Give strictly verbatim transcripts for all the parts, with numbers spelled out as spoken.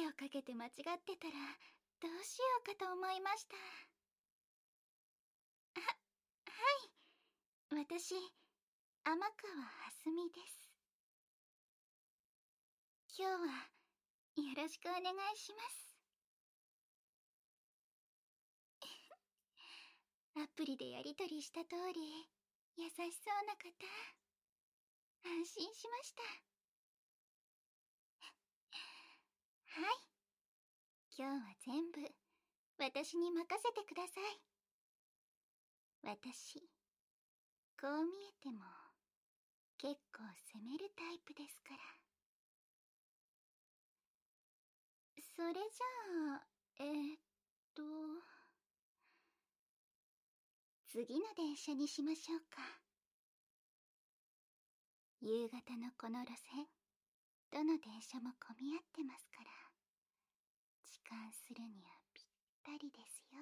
声をかけて間違ってたらどうしようかと思いました。は、はい。私、天川蓮美です。今日はよろしくお願いします。アプリでやりとりした通り、優しそうな方。安心しました。はい。今日は全部、私に任せてください。私、こう見えても、結構攻めるタイプですから。それじゃあ、えー、っと、次の電車にしましょうか。夕方のこの路線、どの電車も混み合ってますから、痴漢するにはぴったりですよ。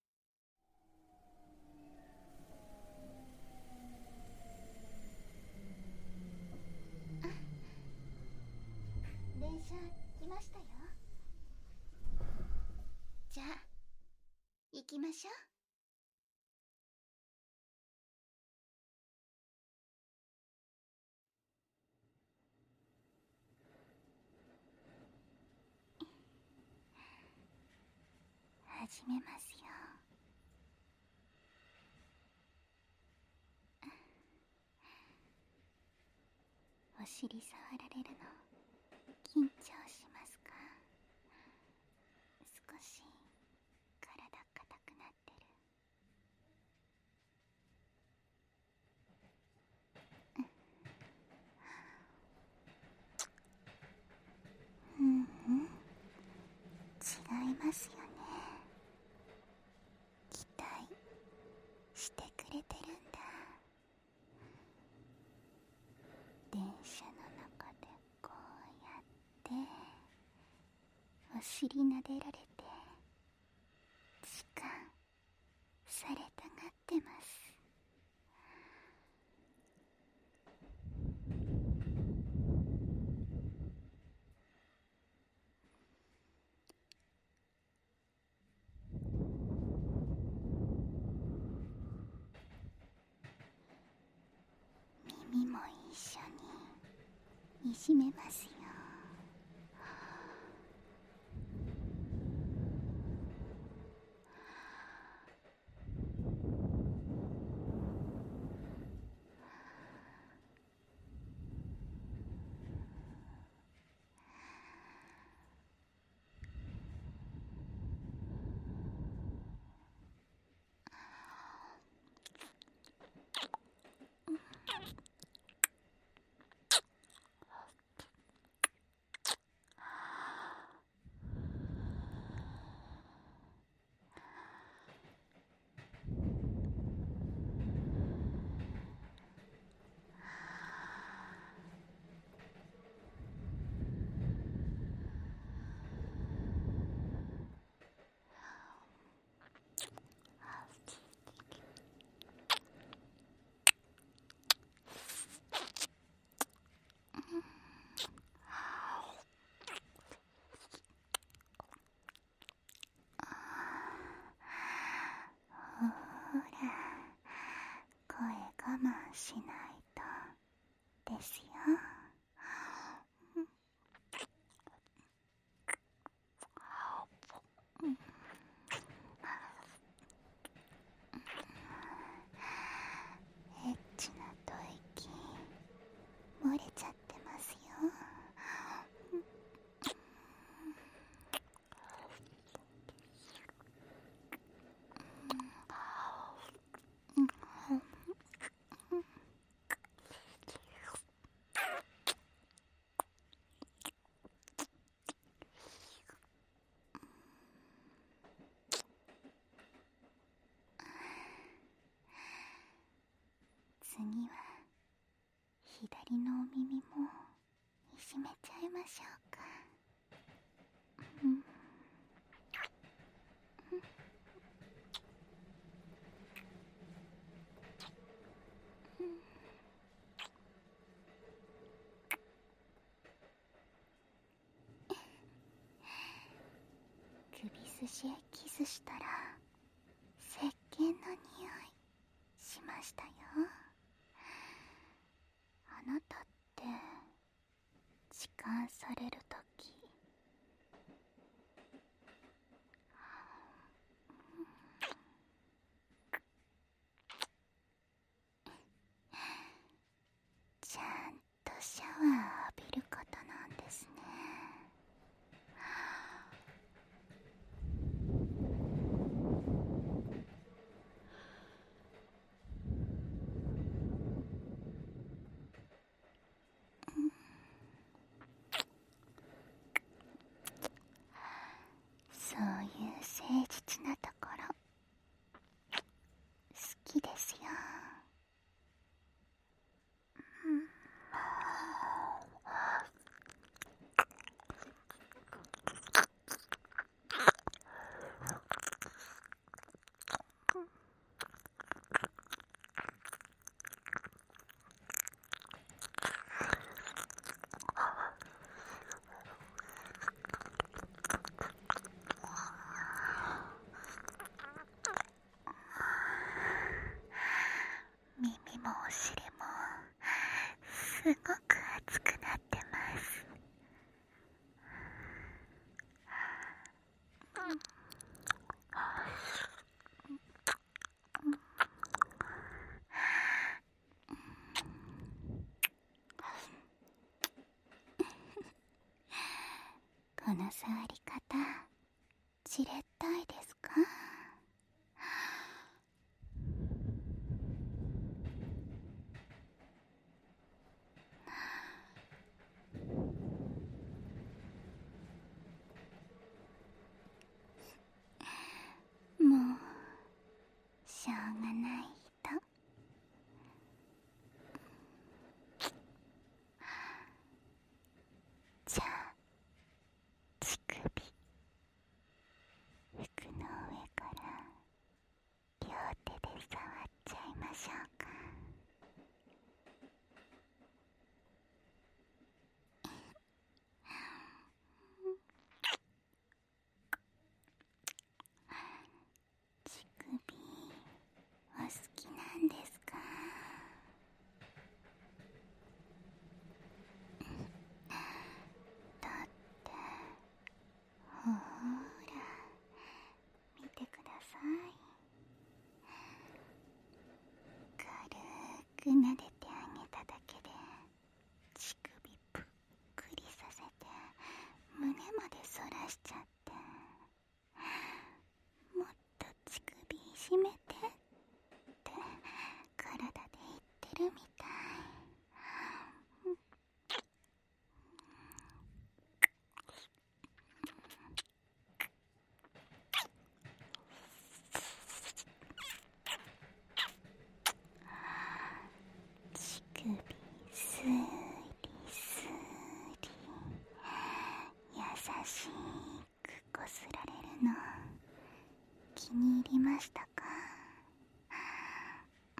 電車来ましたよ。じゃあ行きましょう。始めますよ。お尻触られるの緊張しますか？少し体硬くなってる。うんうん、違いますよね。期待してくれてるんだ。電車の中でこうやってお尻撫でられて痴漢されたがってます。耳も一緒にいじめますよ。ほら、声我慢しないとですよ。エッチな吐息漏れちゃってますよ。次は左のお耳もいじめちゃいましょうか。うん、 私へキスしたら石鹸の匂いしましたよ。あなたって痴漢されるときちゃんとシャワー浴びる方なんですね。そういう誠実なところ好きですよ。耳もお尻もすごく熱くなってます。この触り方じれったいですか？もうしょうがない人。じゃあ乳首服の上から両手で触っちゃいましょうか。乳首お好きなんですか？だってほーら見てください。軽く撫でてあげただけで乳首ぷっくりさせて胸まで反らしちゃって、もっと乳首いじめてって体で言ってるみたい。乳首スーリスーリ優しくこすられるの気に入りましたか？うん、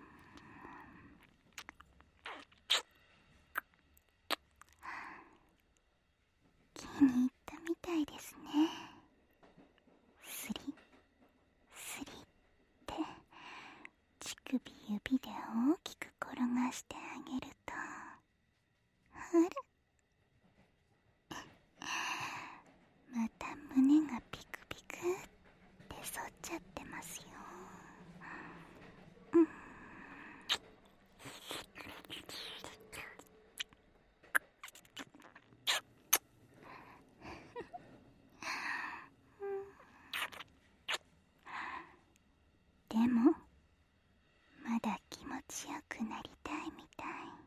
気に入ったみたいですね。スリスリって乳首指で大きく転がしてあげると、ほらまた胸がピクピクって反っちゃってますよ。うん、でもまだ気持ちよくなりたいみたい。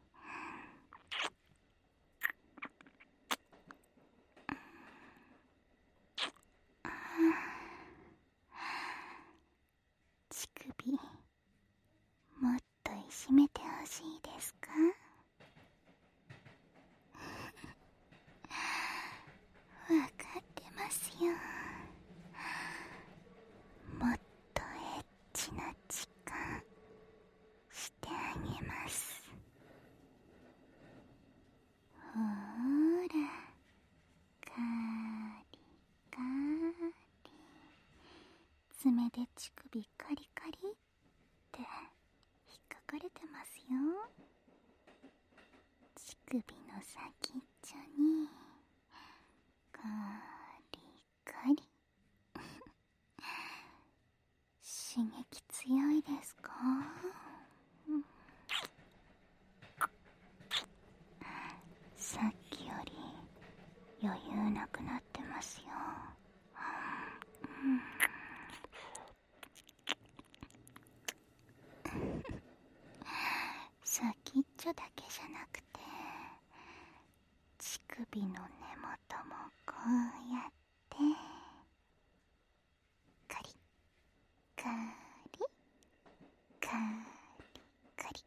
乳首もっといじめてほしいですか？わかってますよ。もっとエッチな時間してあげます。ほーらカリカリ爪で乳首カリカリって引っかかれてますよ。乳首の先っちょにカリカリ刺激強いですか？さっきより余裕なくなってますよ。先っちょだけじゃなくて乳首の根元もこうやってカリカリカリカリ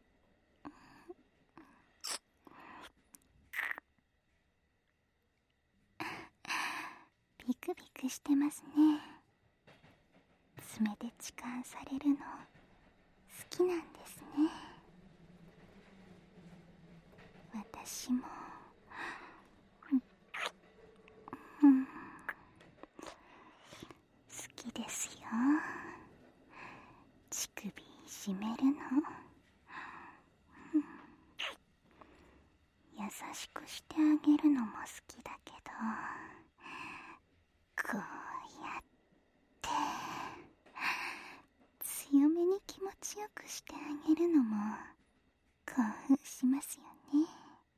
ビクビクしてますね。爪で痴漢されるの好きなんですね。私も、うん、好きですよ。乳首いじめるの、うん、優しくしてあげるのも好きだけど、こうやって強めに気持ちよくしてあげるのも興奮しますよね。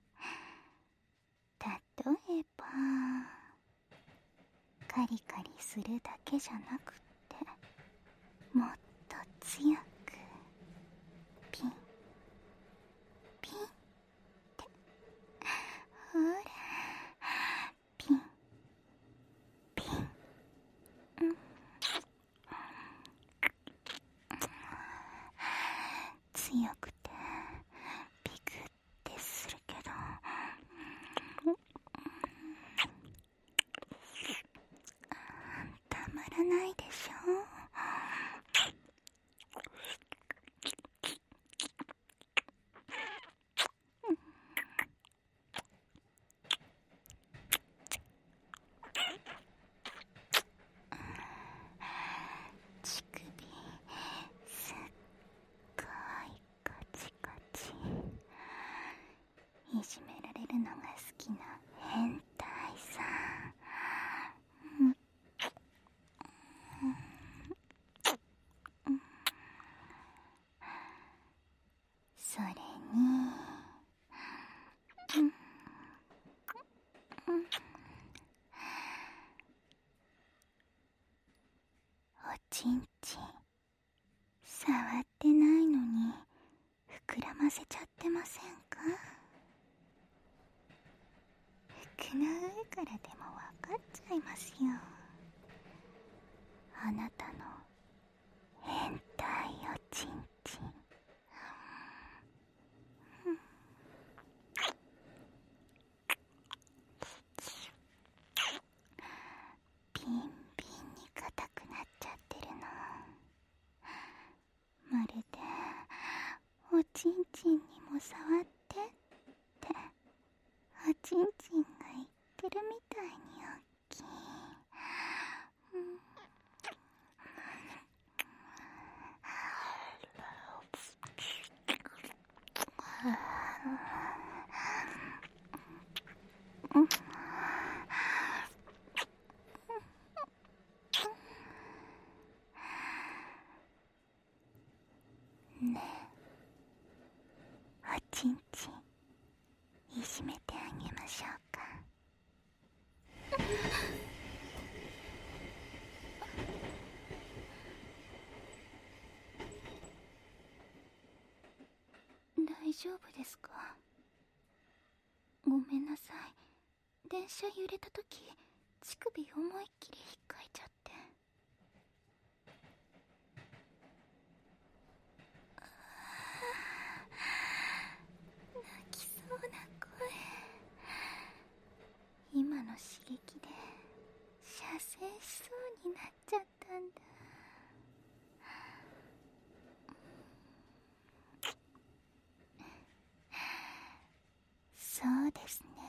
例えばカリカリするだけじゃなくってもっと強くピンピンってほらピンピン、うん、強くてビクってするけど、たまらないでしょ。乳首すっごいカチカチ、いじめられるのが好きな変態さん、うんうん、それに、うんうん、おちんちん触ってないのに膨らませちゃってませんか？服の上からでもわかっちゃいますよ。あなたの変態おちんちん、うん、ビンビンに硬くなっちゃってるの。まるでおちんちんにも触ってっておちんちんが言ってるみたいに大きい、うん、うん、ねえ、おちんちんいじめてあげましょうか。大丈夫ですか？ごめんなさい、電車揺れた時乳首思いっきり引っかいちゃって。泣きそうな声。今の刺激で射精しそうになっちゃったんだ。そうですね、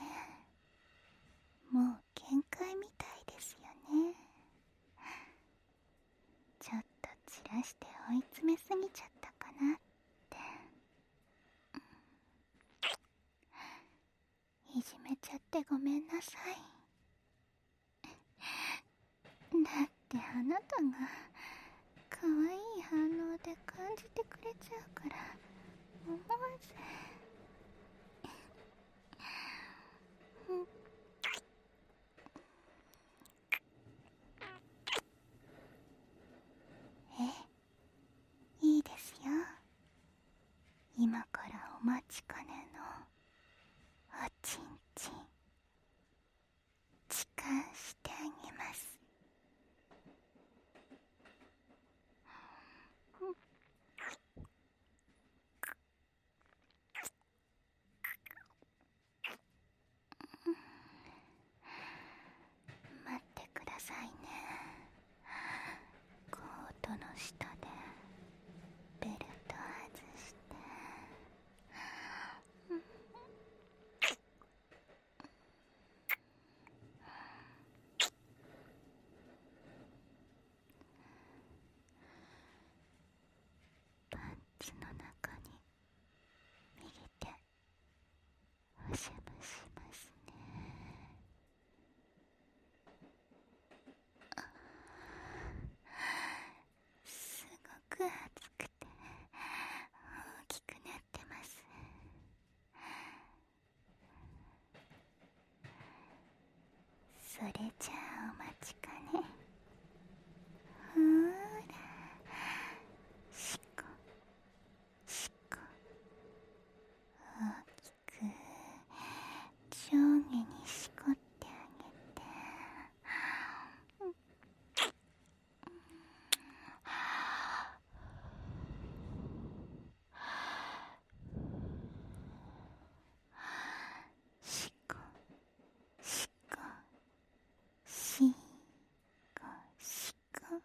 もう限界みたいですよね。ちょっすぎちゃったかなって。いじめちゃってごめんなさい。だってあなたが可愛い反応で感じてくれちゃうから思わず。え、いいですよ。今からお待ちかねのおちんちん痴漢してあげます。待ってくださいね。コートの下でベルト外して。パンツの中に右手おしゃぶしますね。すごく熱くて大きくなってます。それじゃあお待ちかね。ほーら、しこしこ、大きく上下にしこってあげて。しこしこしこしこ。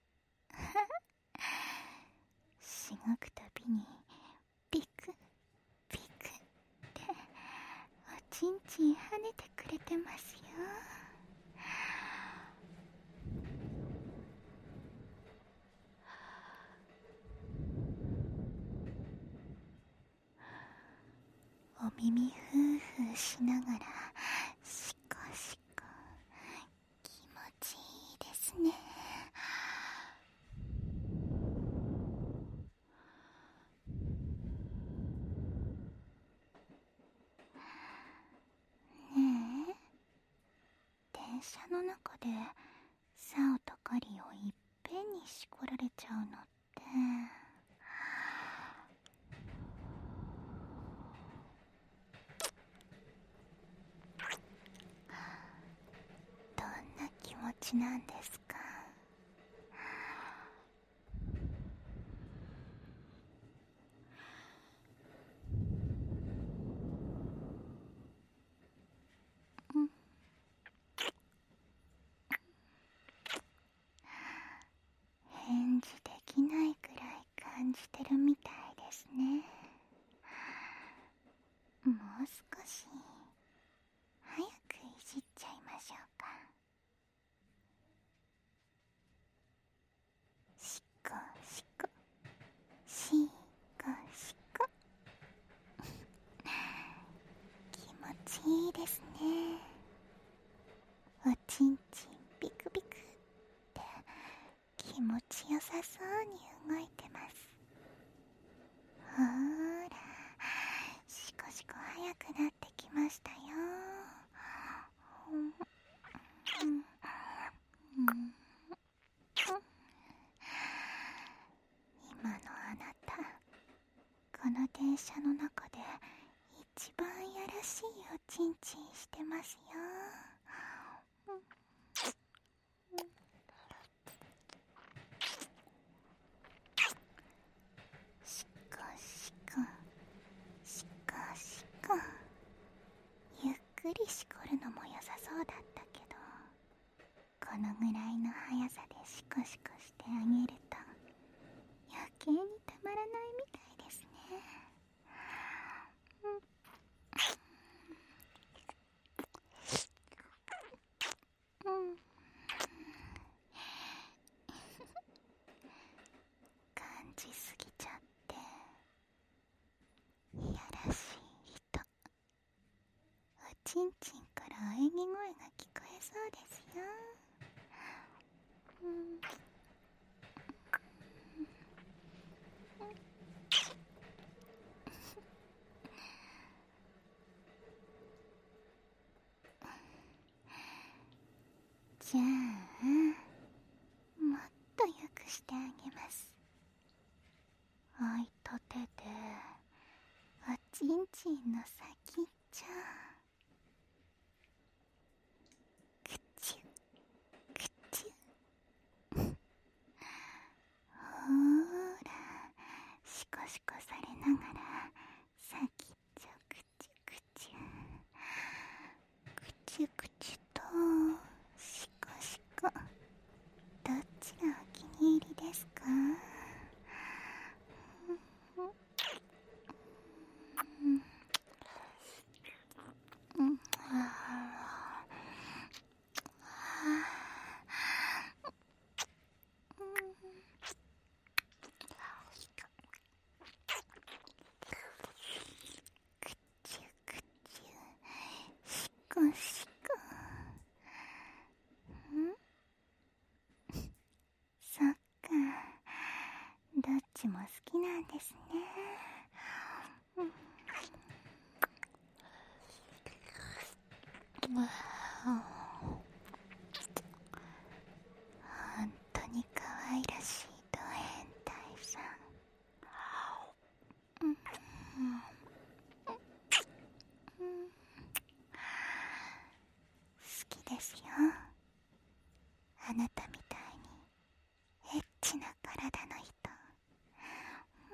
しごくたびにピクピクっておちんちん跳ねてくれてますよ。お耳ふーふーしながらしこしこ、気持ちいいですね。ねえ、電車の中でサオとカリをいっぺんにしこられちゃうのってどんな気持ちなんですか？うん、返事できないくらい感じてるみたいですね。もう少し早くいじっちゃいましょうか。しこしこしこしこ。気持ちいいですね。おちんちんピクピクって気持ちよさそうに動いてます。ほーら、しこしこ早くなってきましたよ。うんうんうん、今のあなた、この電車の中で一番やらしいおちんちんしてますよ。しこしこしこしこ。ゆっくりしこるのも良さそうだったけど、このぐらいの速さでシコシコしてあげると余計にたまらないみたいですね。うん、うん、感じすちんちんから喘ぎ声が聞こえそうですよ。うん、じゃあもっとよくしてあげます。開いた手でおちんちんの先っちょくちゅくちゅほーら、シコシコされながら先っちょくちゅくちゅくちゅくちゅとシコシコ、どっちがお気に入りですか？うん、シコシコ。ん？そっか、どっちも好きなんですね。うん、本当に可愛らしいド変態さん。うん、うん、好きですよ。あなたみたいにエッチな体の人。うん、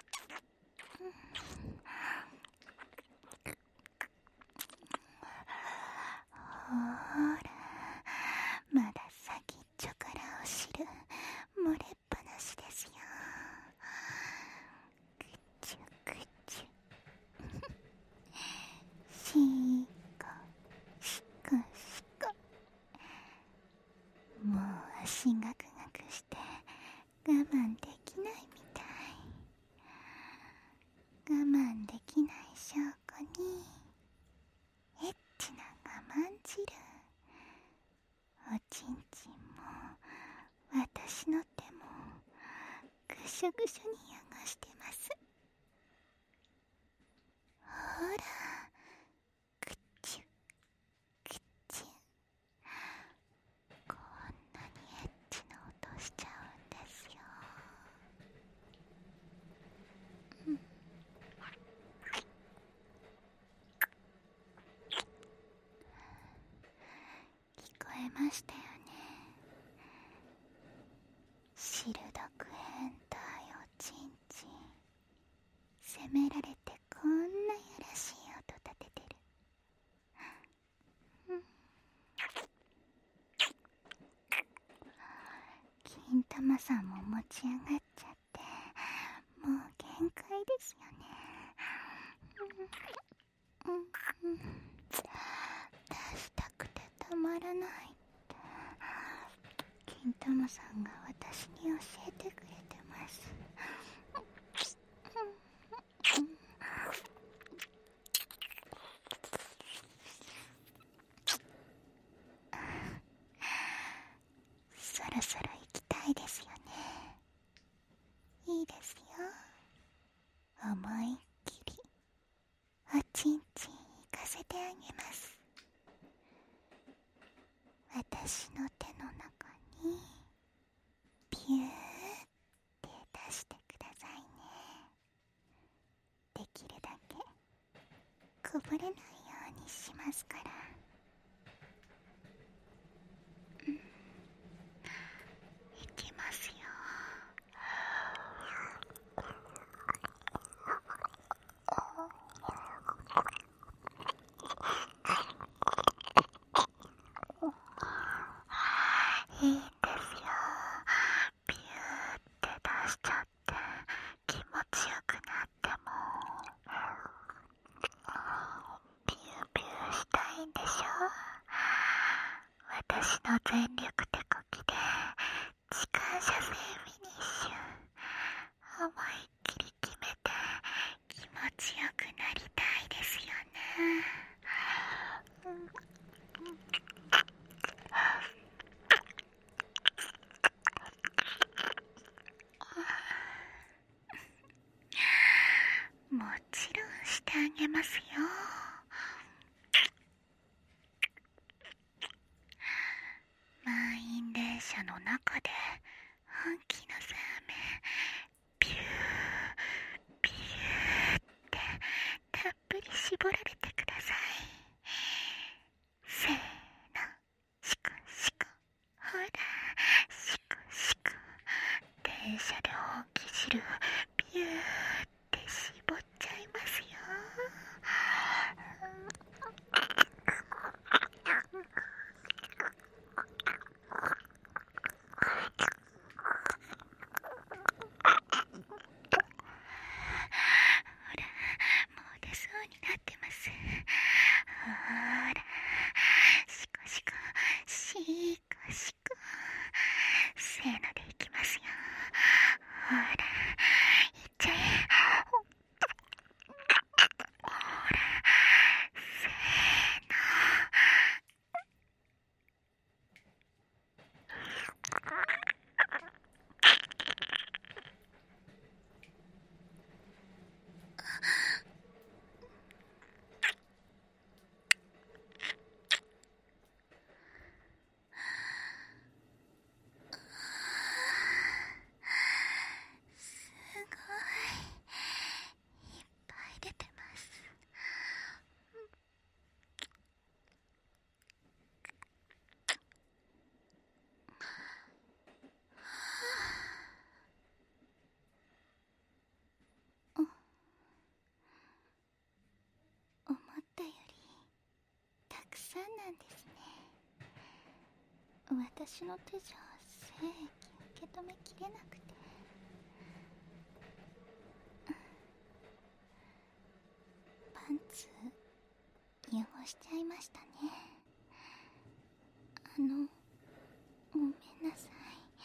ほーら、まだ先っちょからお汁漏れっぱなしですよ。くちゅくちゅしこしこしこ。もう足ガクガクして我慢できないみたい。我慢できない証拠にエッチな我慢汁。おちんちんも私の手もぐしょぐしょに汚してます。ほら、くちゅくちゅ。こんなにエッチな音しちゃうんですよ。うん、聞こえましたよね。汁毒変態おちんちん、責められてこんなやらしい音立ててる。うん、金玉さんも持ち上がっちゃってもう限界ですよね。うん、うん、うん、出したくてたまらないって金玉さんが私に教えてくれてます。そろそろ行きたいですよね。いいですよ。思いっきりおちんちん行かせてあげます。私の手の中にピューって出してくださいね。できるだけこぼれないようにしますから。うん、いきますよ。いいんですよ。ピューって出しちゃって気持ちよくなってもピューピューしたいんでしょ。私の全力手こきで時間車線フィニッシュ。思いっきり決めて気持ちよくなりたいですよね。 車の中で本気のサーメンビュービューってたっぷり絞られてください。せーの、シクシク、ほらシクシク、電車で本気汁ビューって絞っちゃいますよ。なんですね。私の手じゃ精液受け止めきれなくて、パンツ汚しちゃいましたね。あのごめんなさい。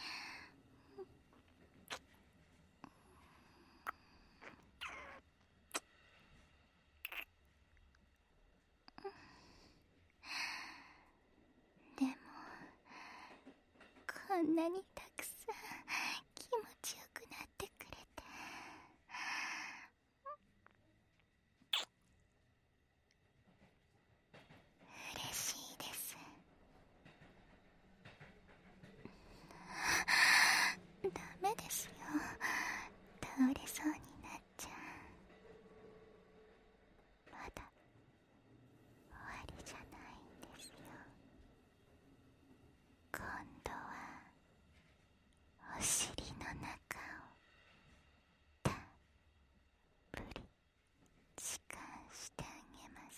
でもこんなにたくさん気持ちよくなってくれて嬉しいです。ダメですよ、倒れそうになっちゃう。まだ終わりじゃないんですよ。今度はお尻の中をたっぷり痴漢してあげます。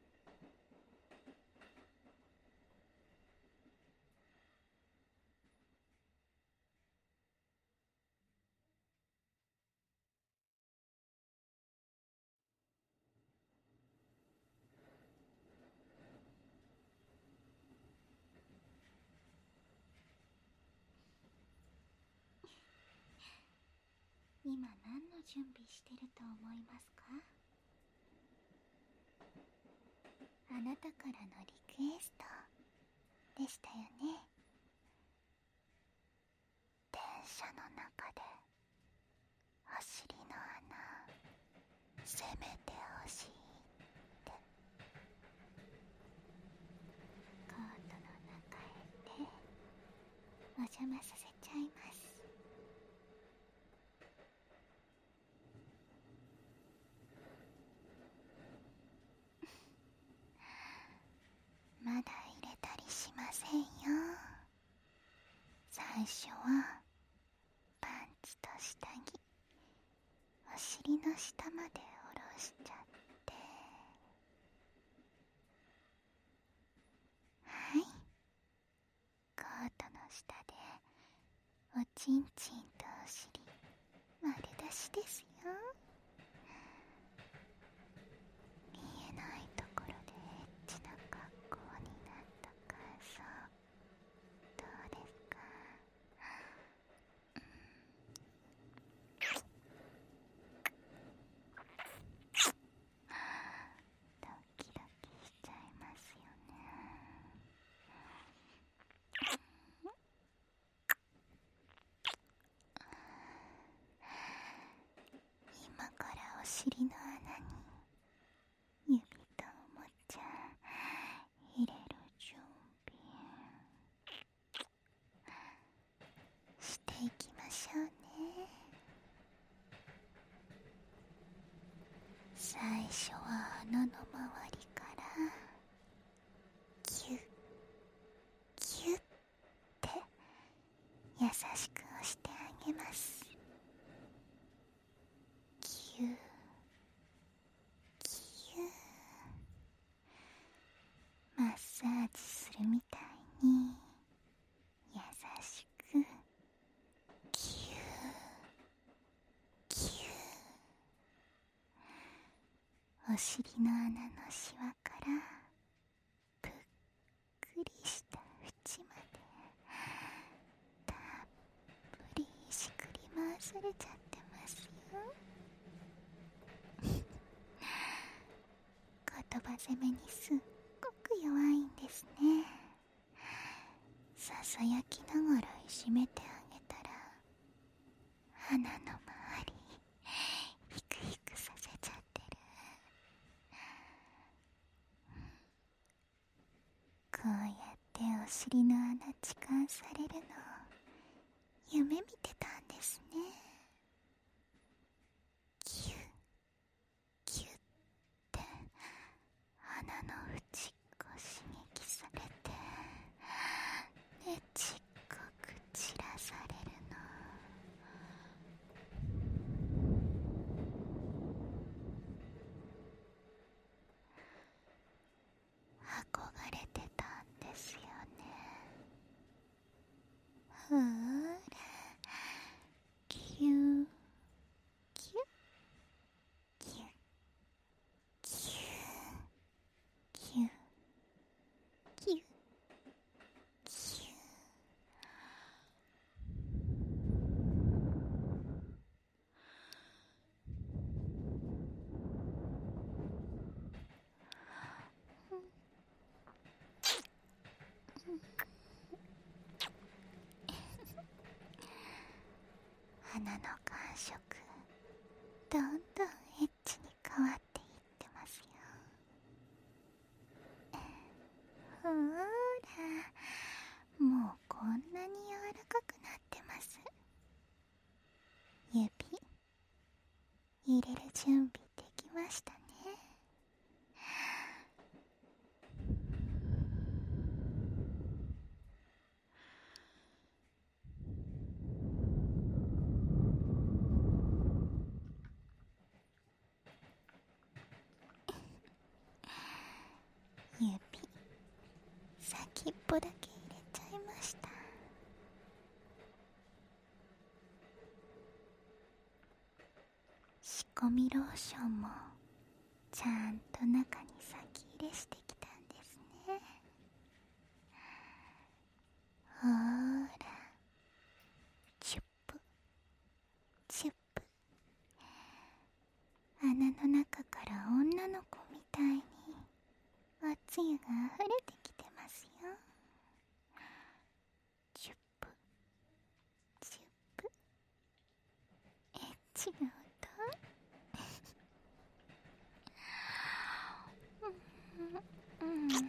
今何の準備してると思いますか？あなたからのリクエストでしたよね。電車の中でお尻の穴攻めてほしいって。コートの中へでお邪魔させちゃいます。まだ入れたりしませんよ。最初はパンツと下着、お尻の下まで下ろしちゃって、はい、コートの下でおちんちんとお尻丸出しですよ。見えないところでエッチな格好になった感想どうですか？ドキドキしちゃいますよね。今からお尻の穴に指とおもちゃ入れる準備。 す。キューキュー、マッサージするみたいに優しくキューキュー、お尻の穴のシワからぷっくりした縁までたっぷりしくり回されちゃってますよ。言葉攻めにすっごく弱いんですね。ささやきながらいじめてあげたら鼻の周りヒクヒクさせちゃってる。こうやってお尻の穴痴漢されるの夢見てたんですね。キュッキュッって鼻の内っこ刺激されてねちっこく散らされるの。憧れてたんですよね。ほーら、キューキュッキュッキューキュッキュッキュッ。鼻の感触どんどんエッチに変わっていってますよ。ほーら、もうこんなに柔らかくなってます。指入れる準備できましたね。指先っぽだけ入れちゃいました。仕込みローションもちゃんと中に先入れしてきたんですね。ほーら、チュップチュップ、穴の中から女の子みたいにおつゆが溢れてきてますよ。チュップチュップ、エッチな音。うんうん、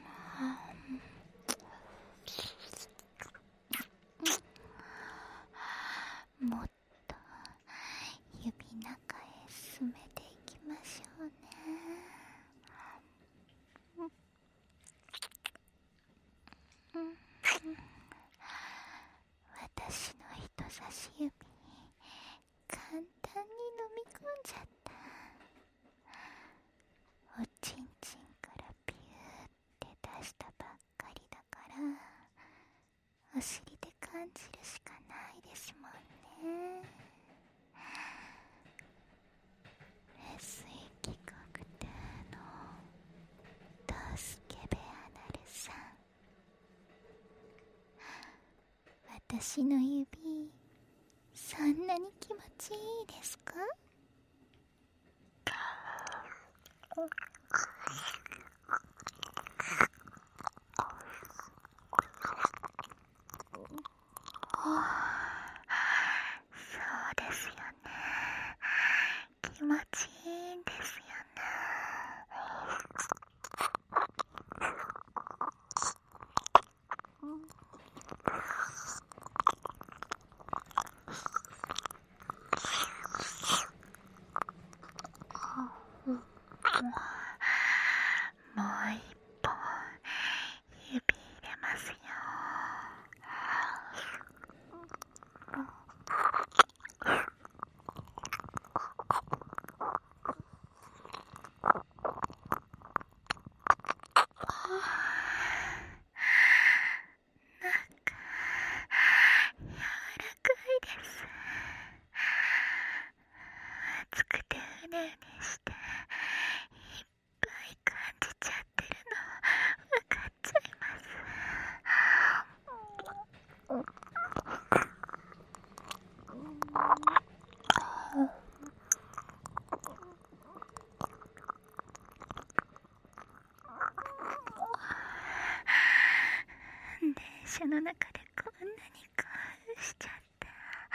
もっと指中へ進めていきましょうね。私の人差し指簡単に飲み込んじゃった。おちんちんからピューって出したばっかりだからお尻で感じるしかないですもんね。レスイ企画でのドスケベアナルさん、私の指そんなに気持ちいいですか？そうですよね。気持ちいいんですよね。うんなんか柔らかいです。熱くてうねうねしていっぱい感じちゃってるの分かっちゃいます。電車の中でこんなに興奮しちゃって。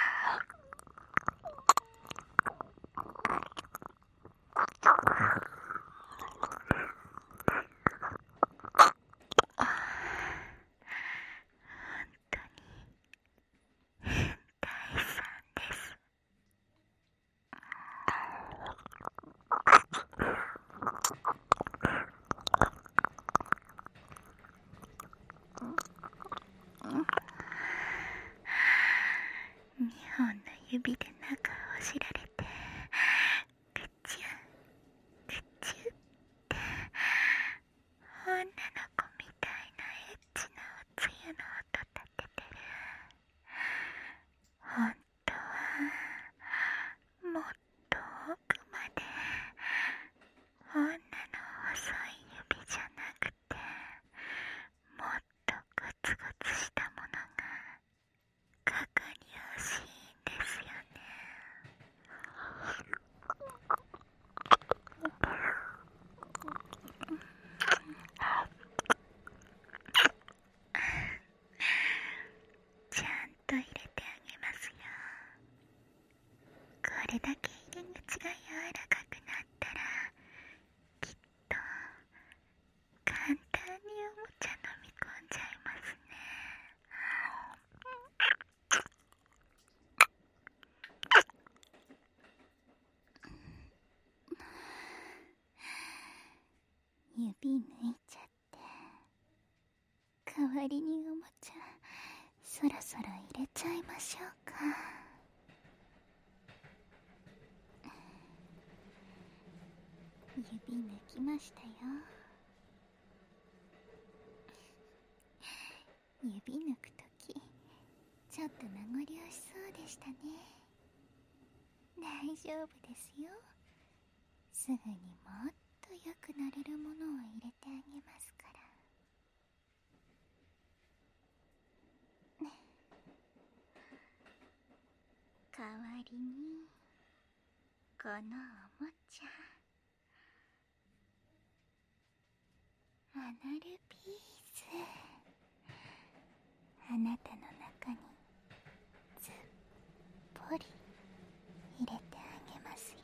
にほんの指で中を押しられて、ぐちゅぐちゅって女の子みたいなエッチなおつゆの音立ててる。ほんとはもっと奥まで女の細い指じゃなくて、もっとゴツゴツしたものがかかり欲しいんですよね。ちゃんと入れてあげますよ。これだけ入り口が柔らかくなったら、きっと簡単におもちゃ飲み込んじゃいますね。指抜いちゃって、代わりにおもちゃそろそろ入れちゃいましょうか。指抜きましたよ。指抜くときちょっと名残惜しそうでしたね。大丈夫ですよ。すぐにもっと良くなれるものを入れてあげますから。代わりにこのおもちゃ、アナルピース、あなたの中にずっぽり入れてあげますよ。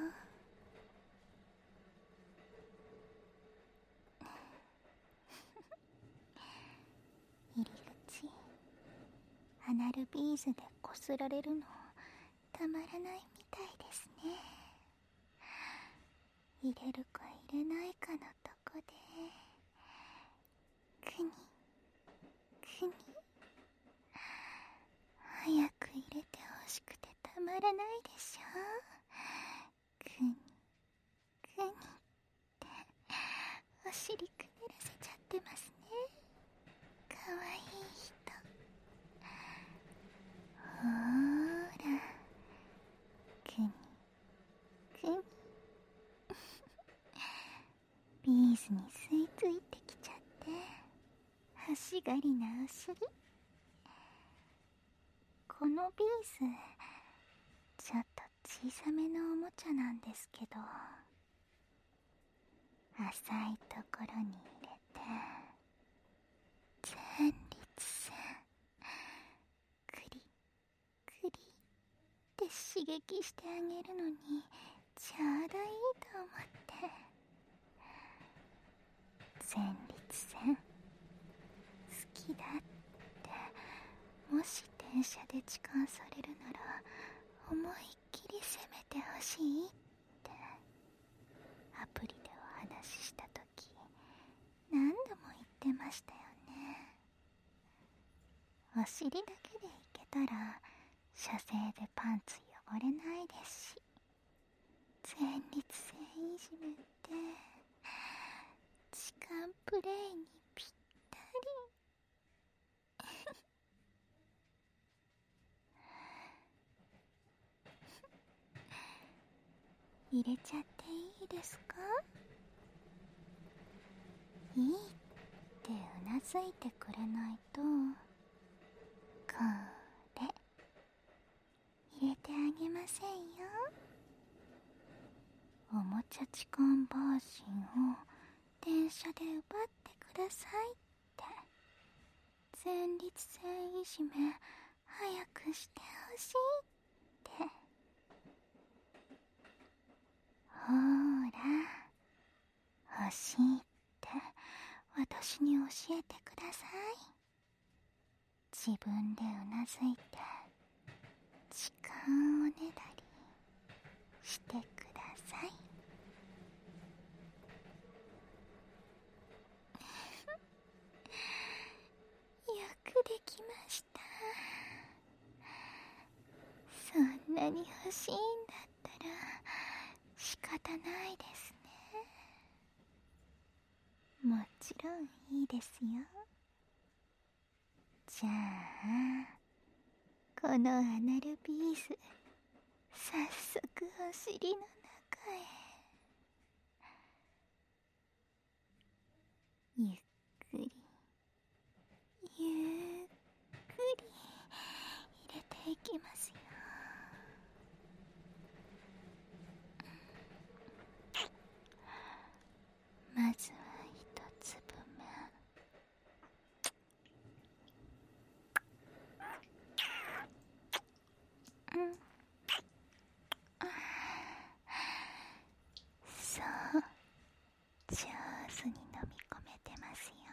入り口、アナルビーズでこすられるのたまらないみたいですね。入れるか入れないかのとこでくにくに、早く入れてほしくてたまらないでしょ。くにくにってお尻くねらせちゃってますね。かわいい人。ほーら、くにくにビーズに吸い付いてきちゃって、欲しがりなお尻。このビーズちょっと小さめのおもちゃなんですけど、浅いところに入れて前立腺クリクリって刺激してあげるのにちょうどいいと思って。前立腺好きだって、もし電車で痴漢されるなら思いっきり責めてほしいってアプリでお話ししたとき何度も言ってましたよね。お尻だけでいけたら射精でパンツ汚れないですし、前立腺いじめって力間プレイにぴったり。入れちゃっていいですか？いいってうなずいてくれないと、これ入れてあげませんよ。おもちゃ痴漢バージンを電車で奪ってくださいって、前立腺いじめ早くしてほしいって。ほーら、欲しいって私に教えてください。自分でうなずいて痴漢をねだりしてください。よくできました。そんなに欲しいんだったら仕方ないですね。もちろんいいですよ。じゃあこのアナルビーズ、早速お尻の中へ。ゆっくりゆっくり入れていきますよ。まずは一粒目。うん、そう、上手に飲み込めてますよ。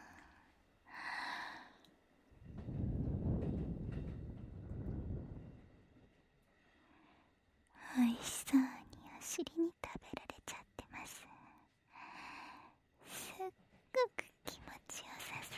おいしそうにお尻に食べられちゃってます。すっごく気持ちよさそう。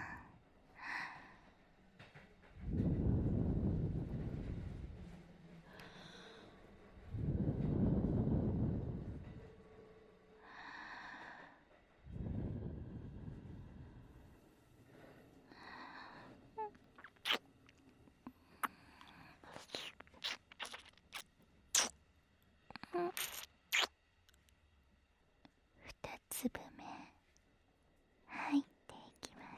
二粒目入っていきます。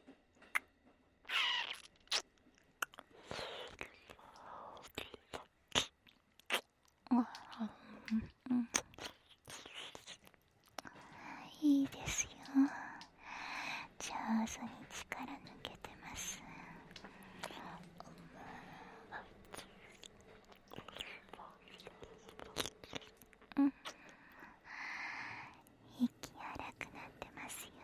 いいですよ。上手に力抜けてます。うん、息荒くなってますよ。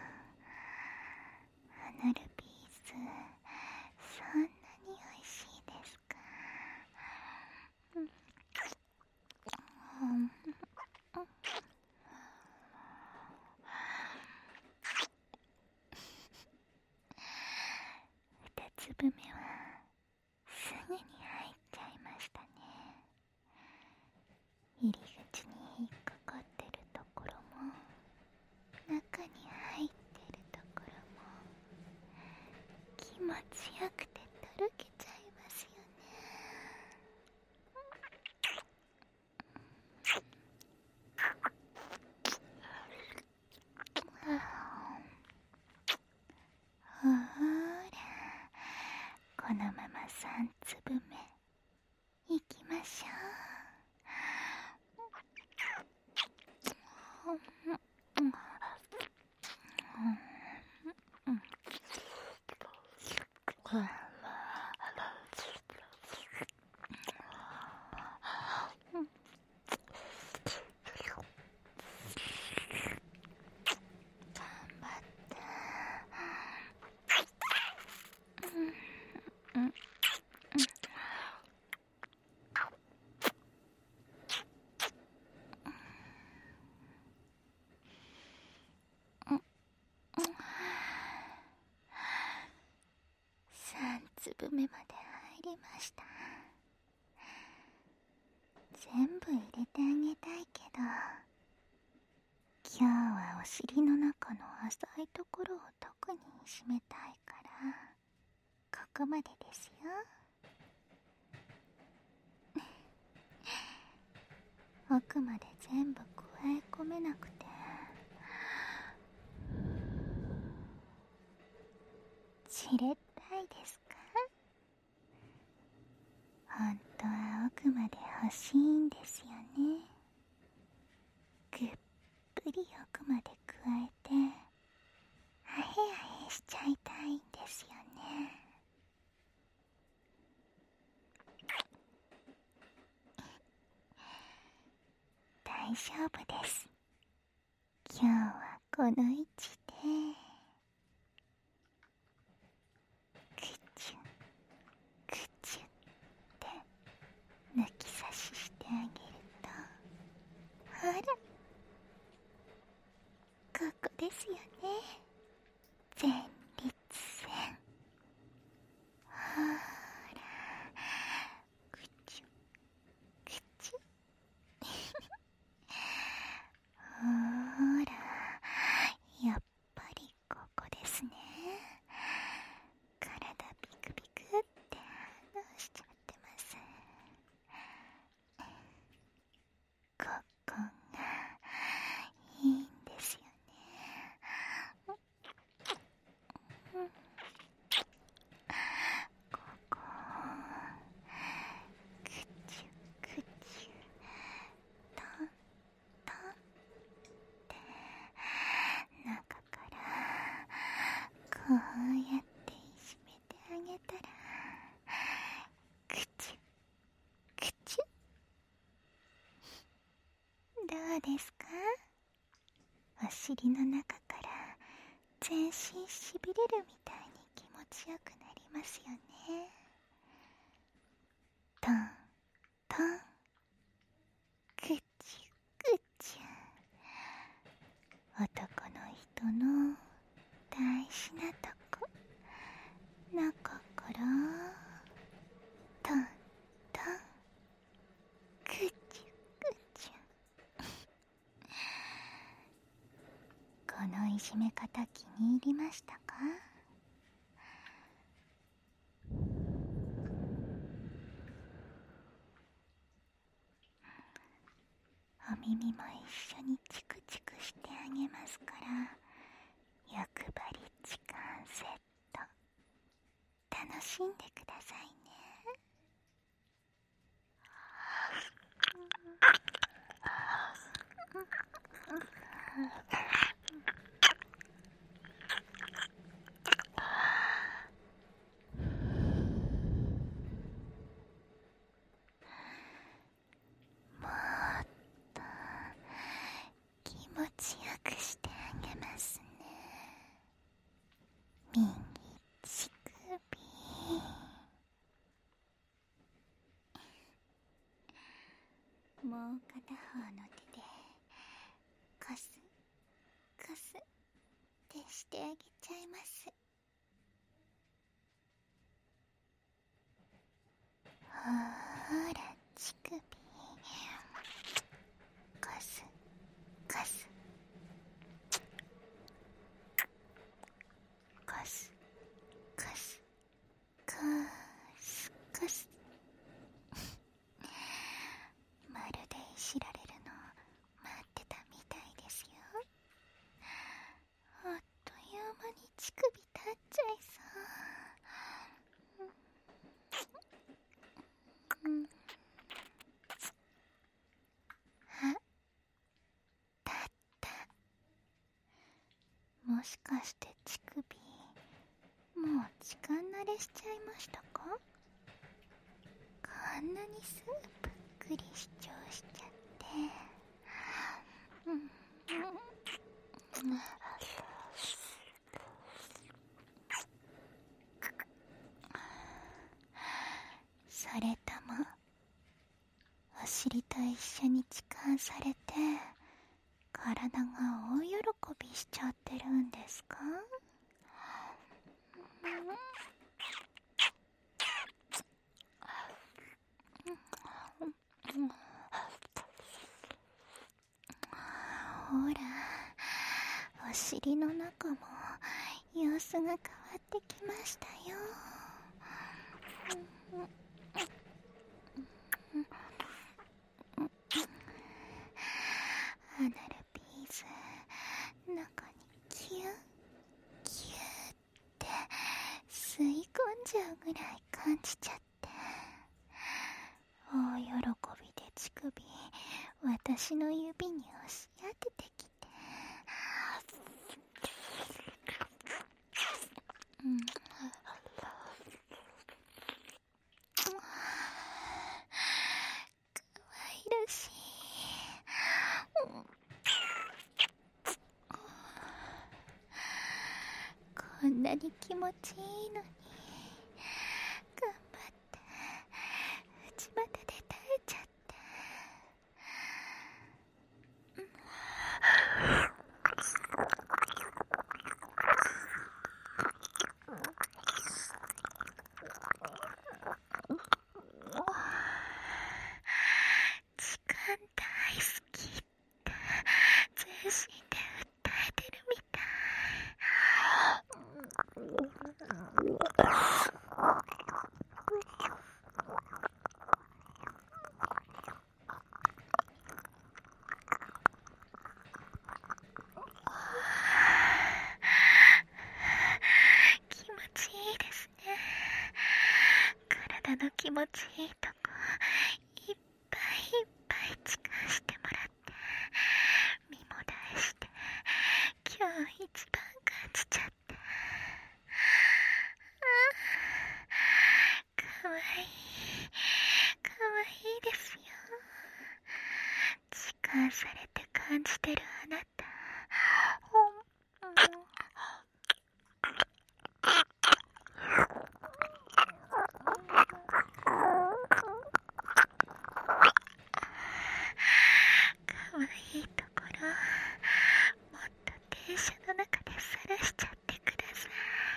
アナルビーズ、そんなに美味しいですか？うん、うん、二粒目はすぐに入っちゃいましたね。入り口に引っかかってるところも、中に入ってるところも気持ちよくてとろけちゃいますよね。ほーら、このまま三粒目いきましょう。うん三粒目まで入りました。全部入れてあげたいけど、 今日はお尻の中の浅いところを特に締めたいからここまでですよ。奥まで全部加え込めなくてじれったいですか？本当は奥まで欲しいんですよね。ぐっぷり奥まで加えてあへあへしちゃいたいんですよね。大丈夫です。今日はこの位置でくちゅくちゅって抜き差ししてあげると、ほらここですよね。前立腺。ほらくちゅくちゅほらやっぱりここですね。体ビクビクって反応しちゃってます。ここがいいんですよね。ここくちゅくちゅトントンって中からこうやっていじめてあげたらくちゅくちゅ。どうですか？お尻の中から全身しびれるみたいに気持ちよくなりますよね。トントンくちゅくちゅ。男の人の大事なとこの心、トントンくちゅくちゅ。このいじめ方気に入りましたか？お耳も一緒にチクチクしてあげますから、欲張り時間セット楽しんでくださいね。もっと気持ちよくしてあげますね。右乳首、もう片方の手でコスコスってしてあげちゃいます。ほーら乳首コスコスコスコスコスコスまるでいじられるの待ってたみたいですよ。あっという間に乳首立っちゃいそう。うん、あ、立った。もしかして乳首もう時間慣れしちゃいましたか？こんなにすぐぷっくり主張しちゃって、うんうんうん、それともお尻と一緒に痴漢されて体が大喜びしちゃってるんですか？ほら尻の中も様子が変わってきましたよ。アナルピース中にキュッキュッって吸い込んじゃうぐらい感じちゃって、大喜びで乳首私の指に押し当ててきて、うん、かわいらしい。こんなに気持ちいいのに頑張って内股で耐えちゃって、時間大好きって全身で訴えてるみたい。気持ちいいですね。体の気持ちいいとこいっぱいいっぱい近してもらって、身も大して今日一番感じちゃって、あ、かわいいかわいいですよ。時間されて感じてるあなた、ほん、うんかわいいところもっと電車の中で晒しちゃってください。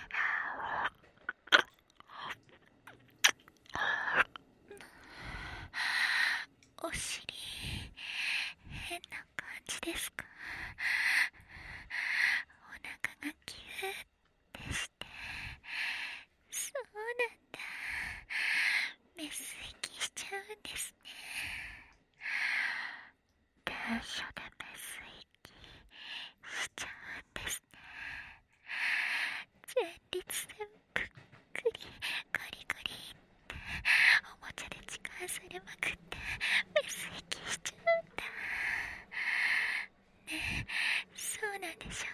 お尻変な感じですか？お腹がキューってして、そうなんだ、メス息しちゃうんですね。電車でメス息しちゃうんですね。前立腺ぷっくりガリガリっておもちゃで時間されまくってメス息しちゃうんだね。そうなんでしょ。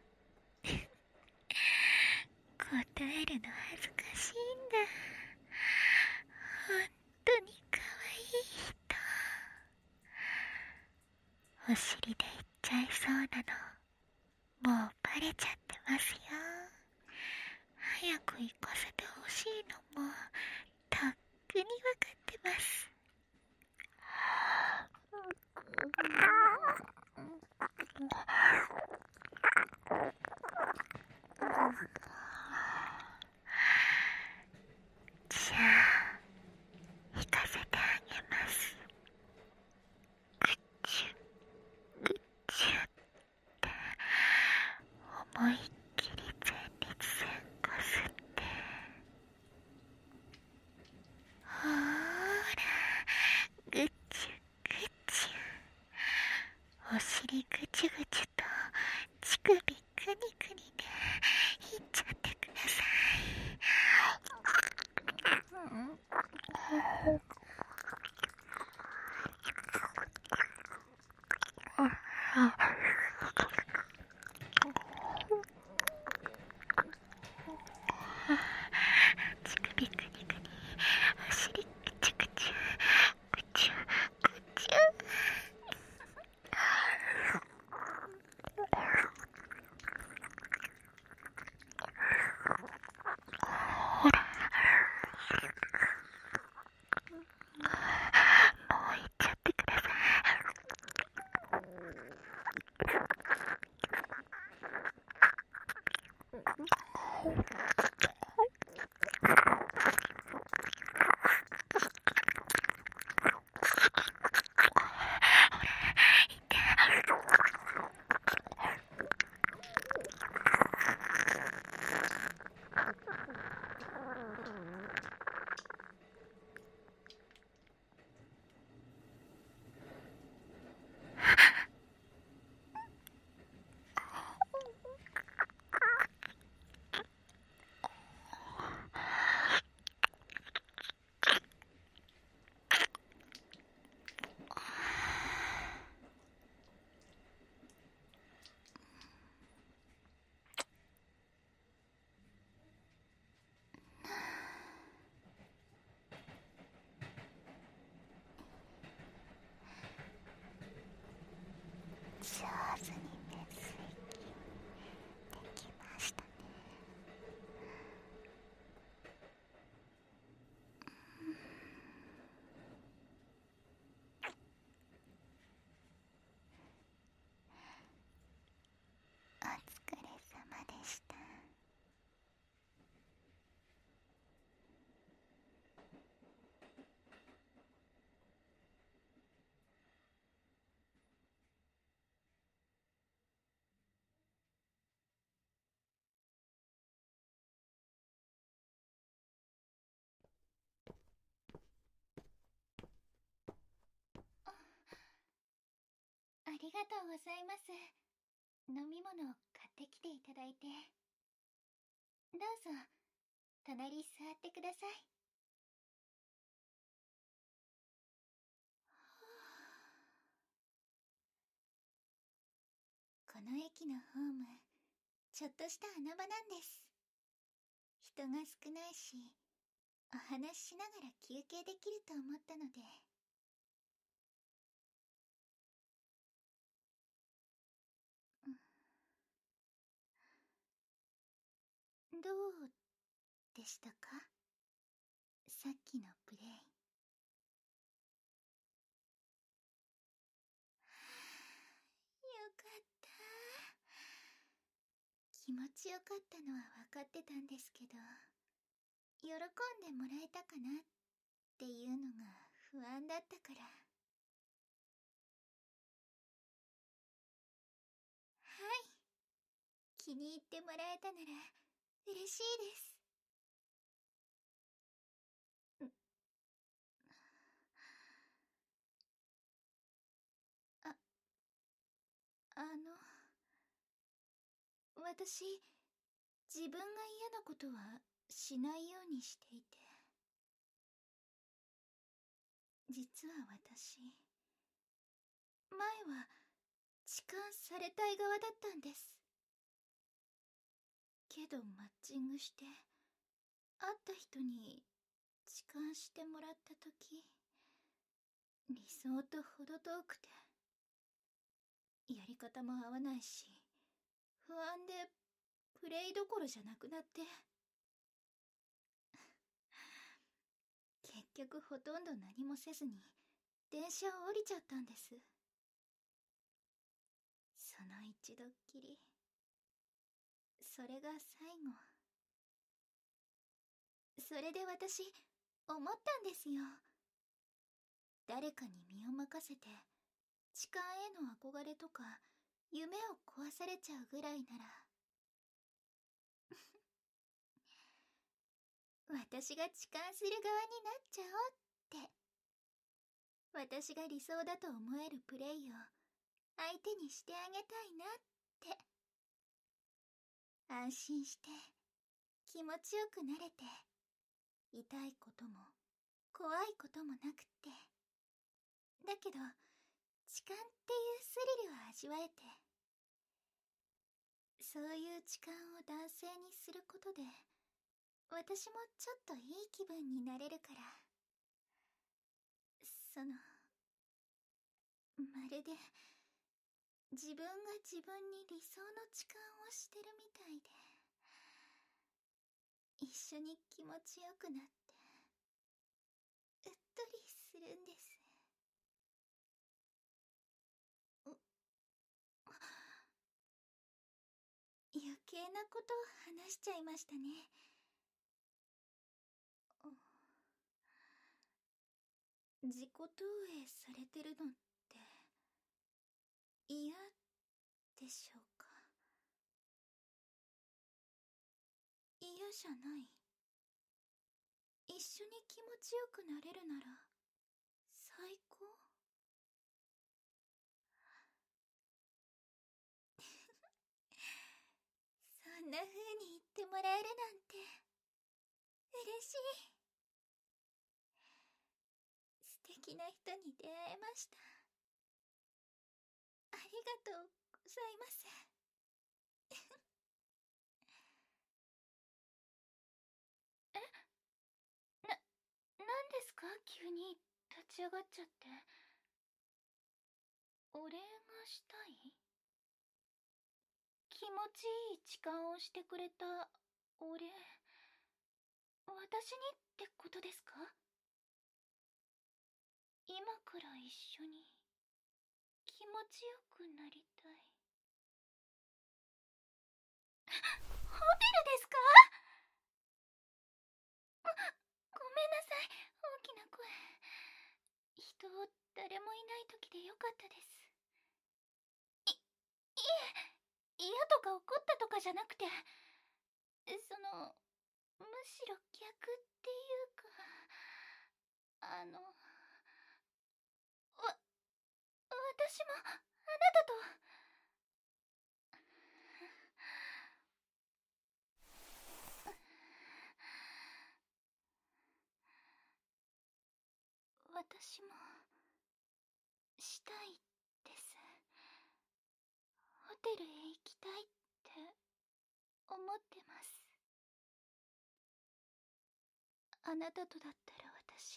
答えるの恥ずかしいんだ。ほんとにかわいい人。お尻で言っちゃいそうなのもうバレちゃってますよ。早く行かせてほしいのもとっくにわかってます。じゃあ行かせてあげます。ぐっちゅぐっちゅって思いっきり前立腺こすって、ほーらぐっちゅぐっちゅ、お尻ぐちゅぐちゅと乳首くにくにでいっちゃってください。乳首くにくに、お尻ぐちゅぐちゅぐちゅぐちゅ。 上手にメス息できましたね。お疲れ様でした。ありがとうございます。飲み物を買ってきていただいて。どうぞ、隣座ってください。この駅のホーム、ちょっとした穴場なんです。人が少ないし、お話ししながら休憩できると思ったので。どうでしたか、さっきのプレイ。よかった。気持ちよかったのは分かってたんですけど、喜んでもらえたかなっていうのが不安だったから。はい、気に入ってもらえたなら嬉しいです。あ、あの、私、自分が嫌なことはしないようにしていて。実は私、前は痴漢されたい側だったんです。けどマッチングして会った人に痴漢してもらった時、理想と程遠くて、やり方も合わないし、不安でプレイどころじゃなくなって、結局ほとんど何もせずに電車を降りちゃったんです。その一度っきり、それが最後。それで私、思ったんですよ。誰かに身を任せて、痴漢への憧れとか、夢を壊されちゃうぐらいなら、私が痴漢する側になっちゃおうって。私が理想だと思えるプレイを相手にしてあげたいなって。安心して気持ちよくなれて、痛いことも怖いこともなくって。だけど痴漢っていうスリルを味わえて、そういう痴漢を男性にすることで私もちょっといい気分になれるから。その、まるで自分が自分に理想の痴漢をしてるみたいで、一緒に気持ちよくなってうっとりするんです。余計なことを話しちゃいましたね。自己投影されてるのって嫌でしょうか。嫌じゃない。一緒に気持ちよくなれるなら最高。そんな風に言ってもらえるなんて嬉しい。素敵な人に出会えました。ありがとうございます。え、な、なんですか急に立ち上がっちゃって。お礼がしたい？気持ちいい痴漢をしてくれたお礼、私にってことですか？今から一緒に気持ちよくなりたい。ホテルですか？ご、ごめんなさい、大きな声。人、誰もいない時でよかったです。い、いえ、嫌とか怒ったとかじゃなくて、その、むしろ逆っていうか、あの、わ、私もあなたと。私もしたいです。ホテルへ行きたいって思ってます。あなたとだったら私、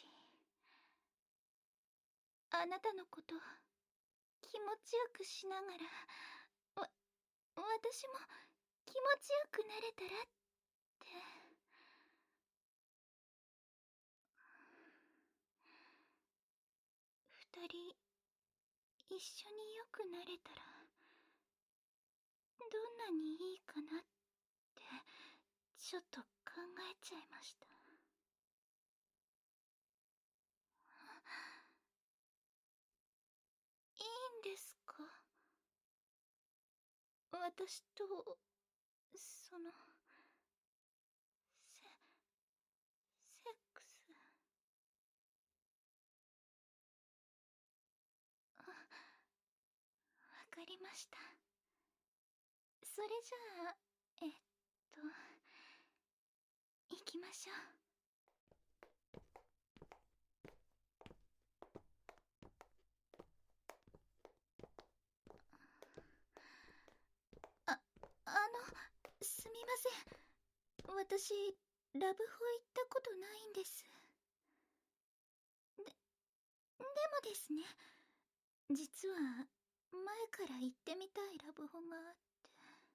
あなたのこと気持ちよくしながら、わ、私も気持ちよくなれたらって。二人一緒によくなれたらどんなにいいかなってちょっと考えちゃいました。いいんですか？私と、その、セ、セックス。あ、わかりました。それじゃあ、えっと、行きましょう。あ、あの、すみません。私、ラブホ行ったことないんです。で、でもですね、実は、前から行ってみたいラブホがあって、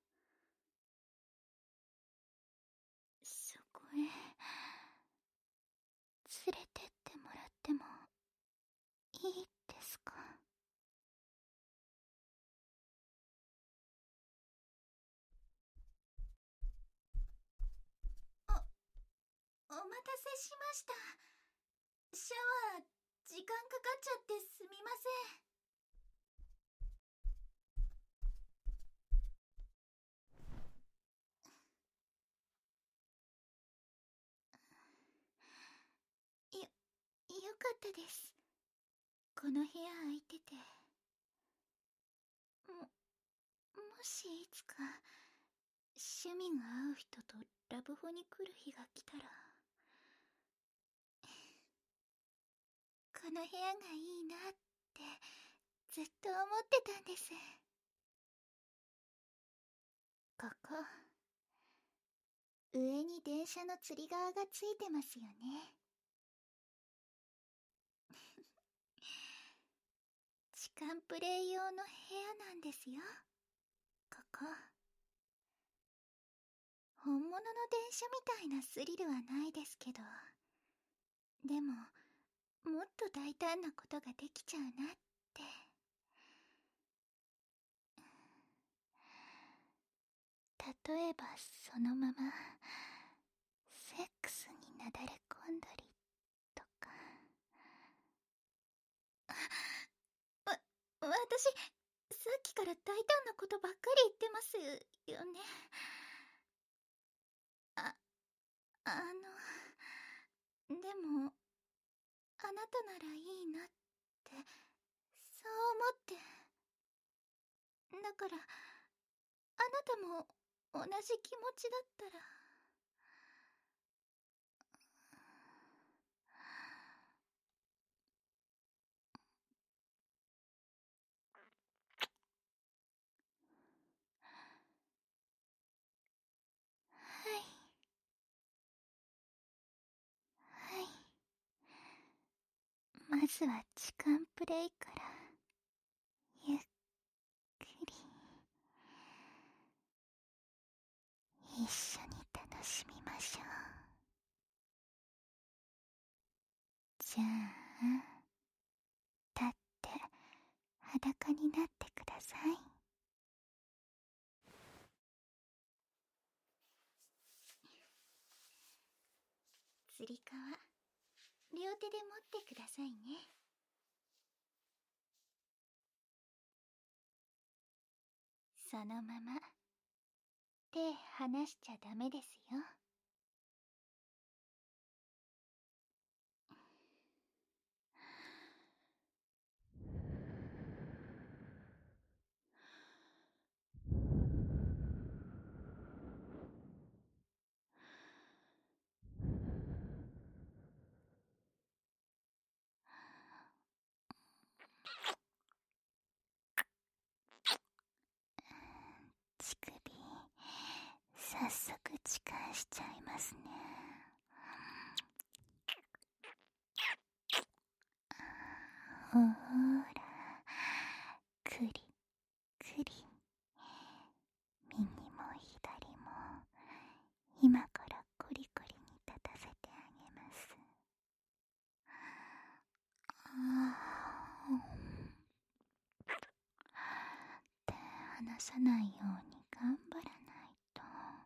そこへ、連れてってもらっても、いいですか？お、お待たせしました。シャワー、時間かかっちゃってすみません。よ、よかったです。この部屋空いてて。も、もしいつか、趣味が合う人とラブホに来る日が来たら、この部屋がいいなってずっと思ってたんです。ここ、上に電車のつり革がついてますよね。痴漢プレイ用の部屋なんですよ、ここ。本物の電車みたいなスリルはないですけど、でももっと大胆なことができちゃうなって。例えばそのままセックスになだれ込んだりとか。わ、私、さっきから大胆なことばっかり言ってますよね。あ、あの、でも、あなたならいいなって、そう思って。だから、あなたも同じ気持ちだったら。はい。はい。まずは痴漢プレイからゆっ一緒に楽しみましょう。じゃあ、立って裸になってください。つり革、両手で持ってくださいね。そのまま手離しちゃダメですよ。乳首、早速痴漢しちゃいますね。ほーら、くりくり、右も左も今からコリコリに立たせてあげます。あー手離さないように頑張らないと。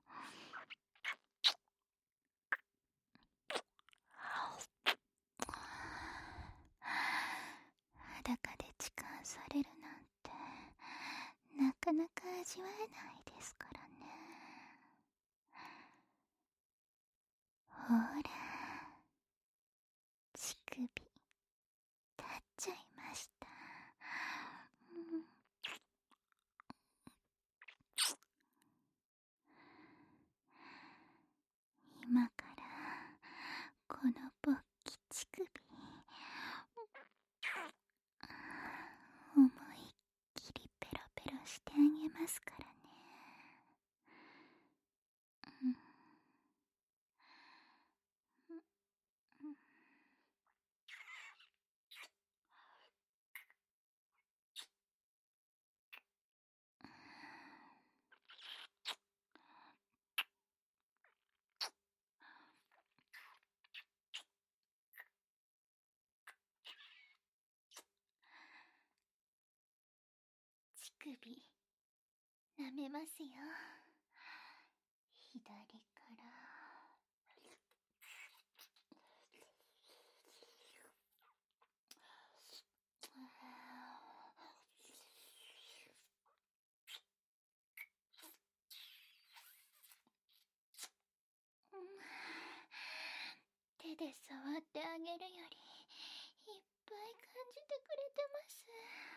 裸で痴漢されるなんてなかなか味わえないですからね。ほら、乳首立っちゃいました。うん、今からこの勃起乳首思いっきりペロペロしてあげますからね。うんうん、乳首舐めますよ。左から手で触ってあげるよりいっぱい感じてくれてます。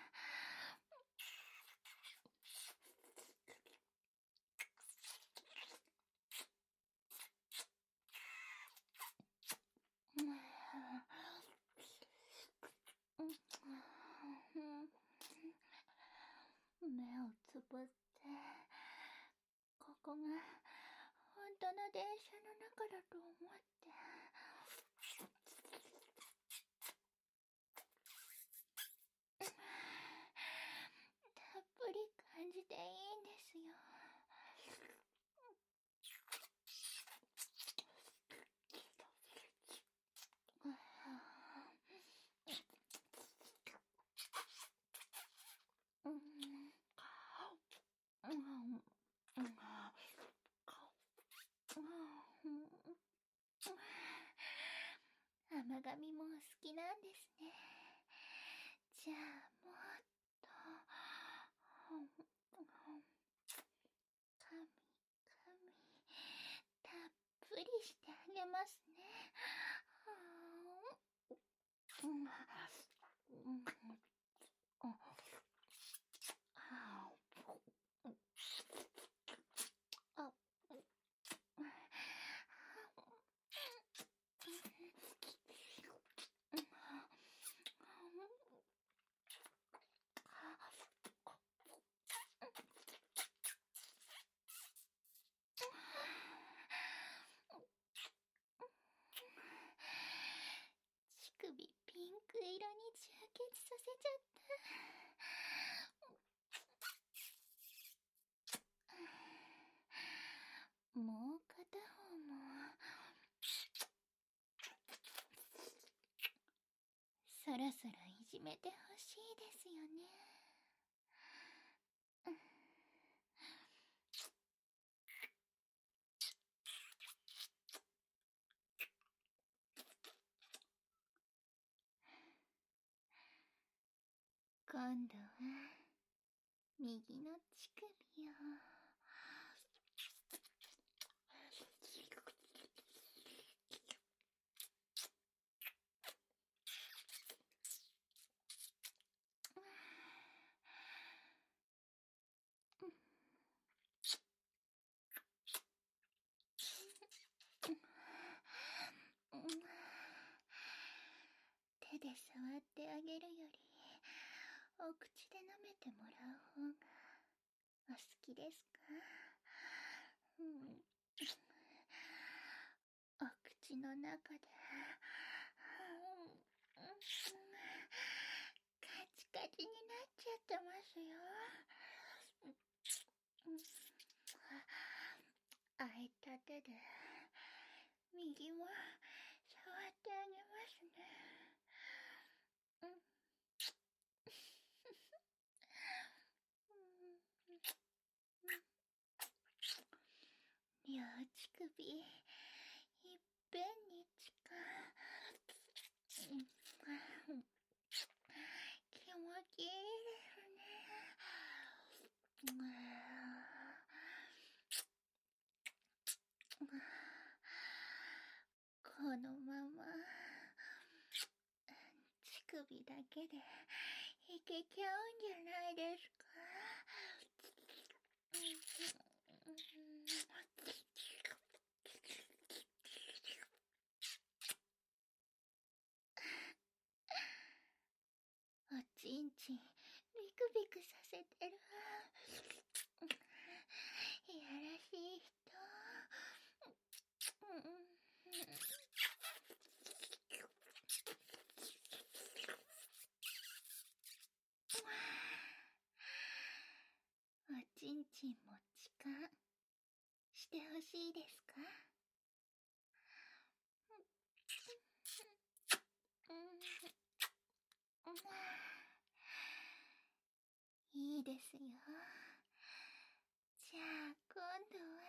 目をつぶって、ここが本当の電車の中だと思ってたっぷり感じていいんですよ。甘噛みも好きなんですね。じゃあもっとかみかみたっぷりしてあげますね。うん乳首ピンク色に充血させちゃった。もそろそろいじめてほしいですよね。今度は右の乳首を手で触ってあげるよりお口で舐めてもらう方がお好きですか？うん、お口の中で、うん、カチカチになっちゃってますよ。空いた手で右も触ってあげますね。うん両乳首いっぺんに近うん気持ちいいですね。このまま乳首だけでいけちゃうんじゃないですか？おちんちんビクビクさせてる。いやらしい人。おちんちんも痴漢してほしいですか？いいですよ。じゃあ今度は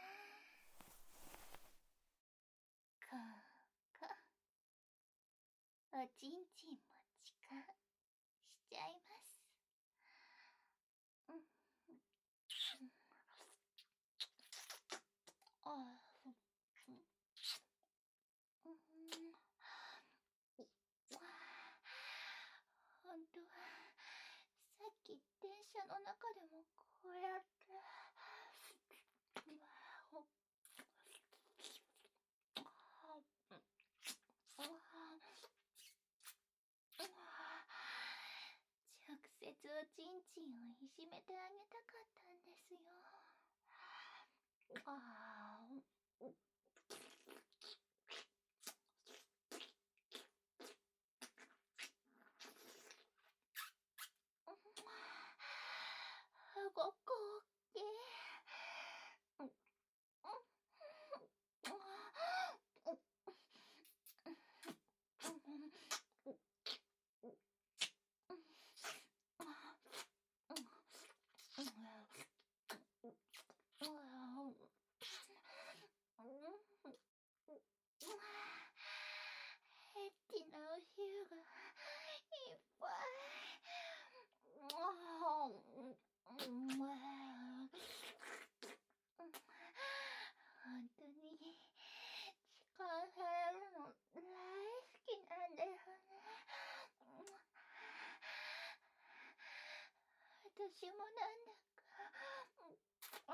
ここおちんちんも痴漢しちゃいます。うんあうんほんとはさっき電車の中でもこうやって直接おちんちんをいじめてあげたかったんですよ。ああごっこオッケー。エッチなお昼がいっぱい。本当に痴漢されるの大好きなんですね。私もなんだか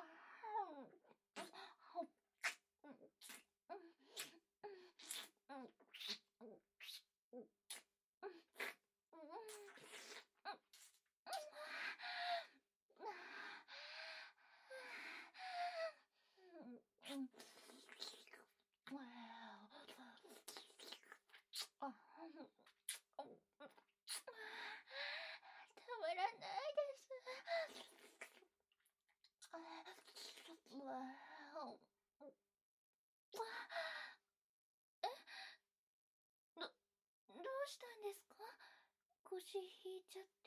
たまらないです。 腰引いちゃって。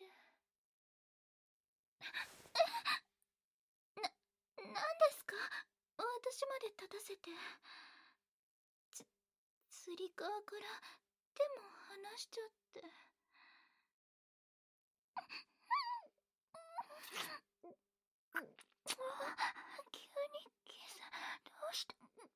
な、なんですか？私まで立たせて。つ、つり革から手も離しちゃって。急にキス、どうして？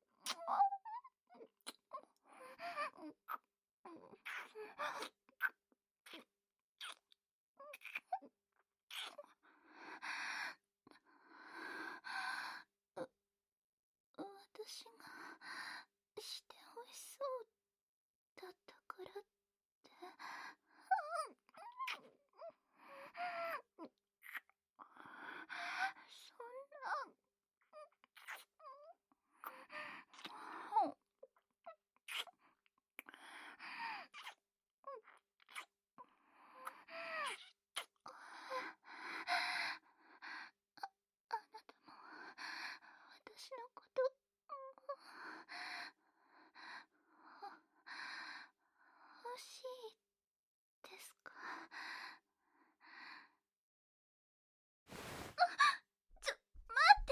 私がしてほしそうだったからって。そんな。あなたも私のこと欲しいですか？ちょ、待って。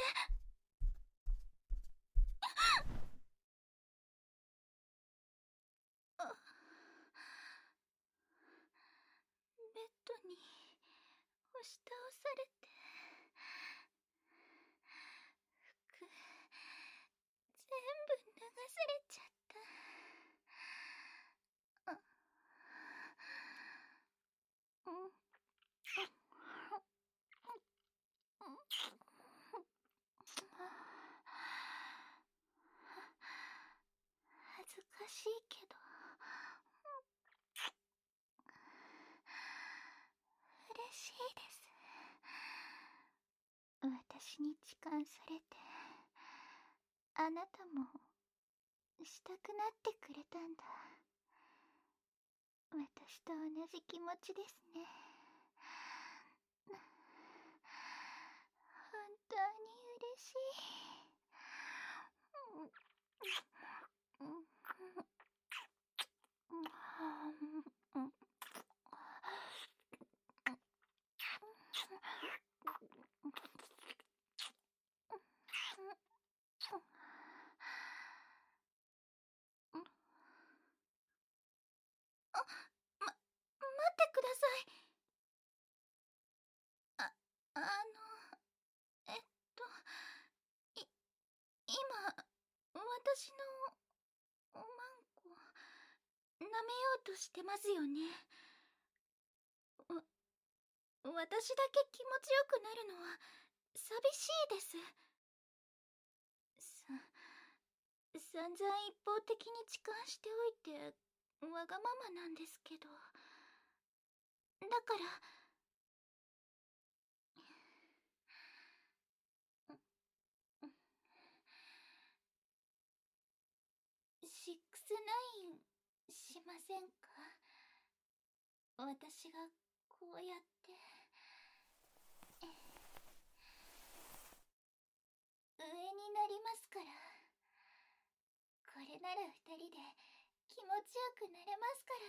ベッドに押し倒されて、服全部脱がされちゃった。うん。恥ずかしいけど嬉しいです。私に痴漢されて、あなたもしたくなってくれたんだ。私と同じ気持ちですね。本当に嬉しい。あ、ま、待ってください。あ、あの、えっと、い、今、私のおまんこ、舐めようとしてますよね。わ、私だけ気持ちよくなるのは寂しいです。さ、散々一方的に痴漢しておいてわがままなんですけど。だからシックスナインしませんか？私がこうやって上になりますから。これなら二人で気持ちよくなれますから。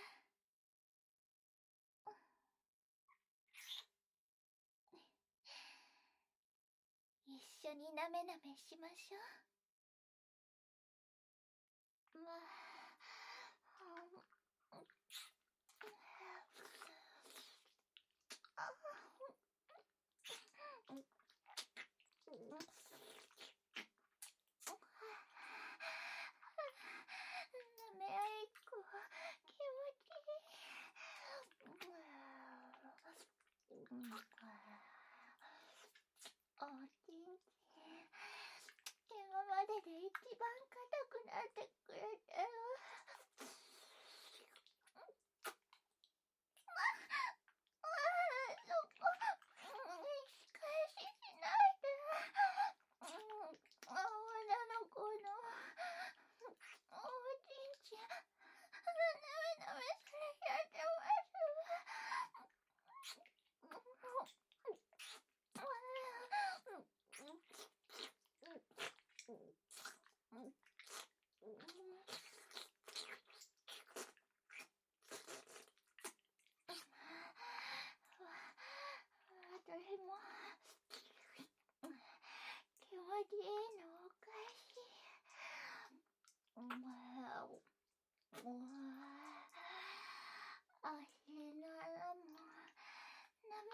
一緒になめなめしましょう。まあ、なめ合いっこ気持ちいい。おちんちん、今までで一番硬くなってくれたよ。ああ、そこ仕返ししないで。あ、女の子のおちんちんなめなめされちゃってます。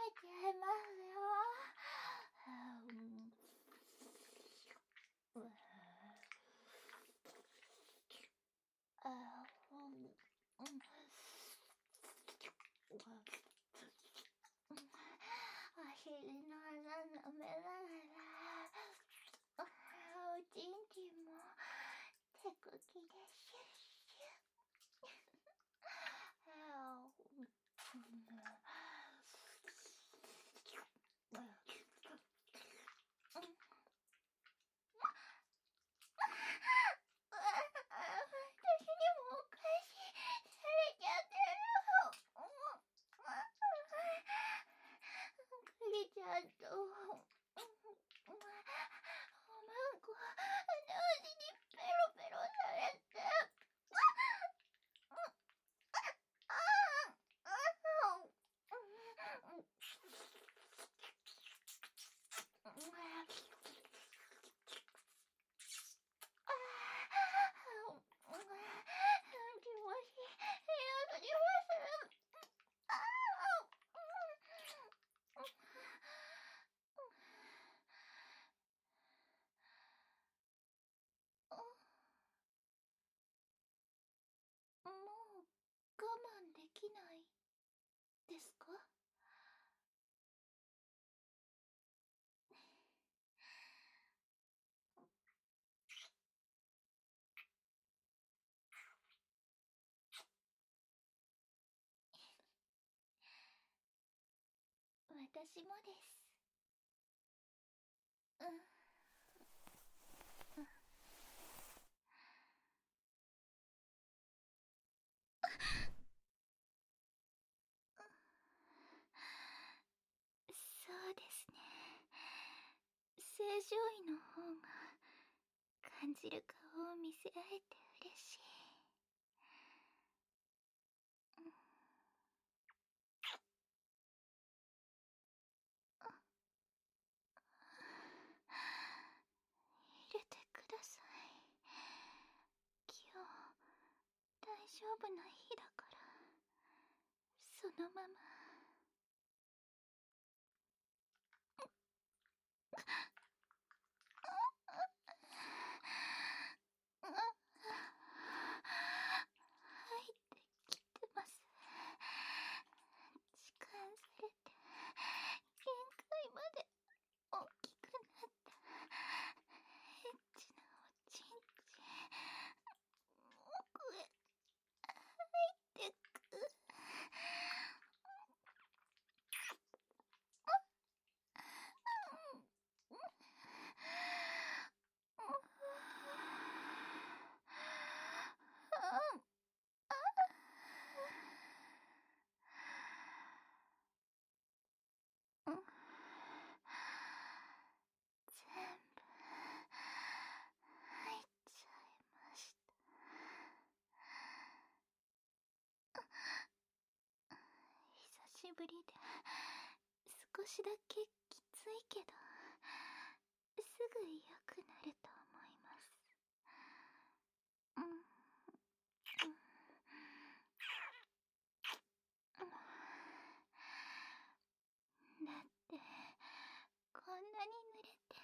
ちゃいますよ。うんあうんうんお尻の穴舐めながらおちんちんも手茎でシュッシュッ私にもお返しされちゃってる。クリちゃんとおまんこ同時にペロペロされてもう我慢できないですか？私もです。うん。そうですね。正常位の方が感じる顔を見せ合えて嬉しい。入れてください。今日大丈夫な日だから、そのまま。入ってきてます。時間されて限界まで大きくなったエッチなおちんちん奥へ入ってく。全部入っちゃいました。久しぶりで少しだけきついけど、すぐ良くなると思います。うん、だってこんなに濡れて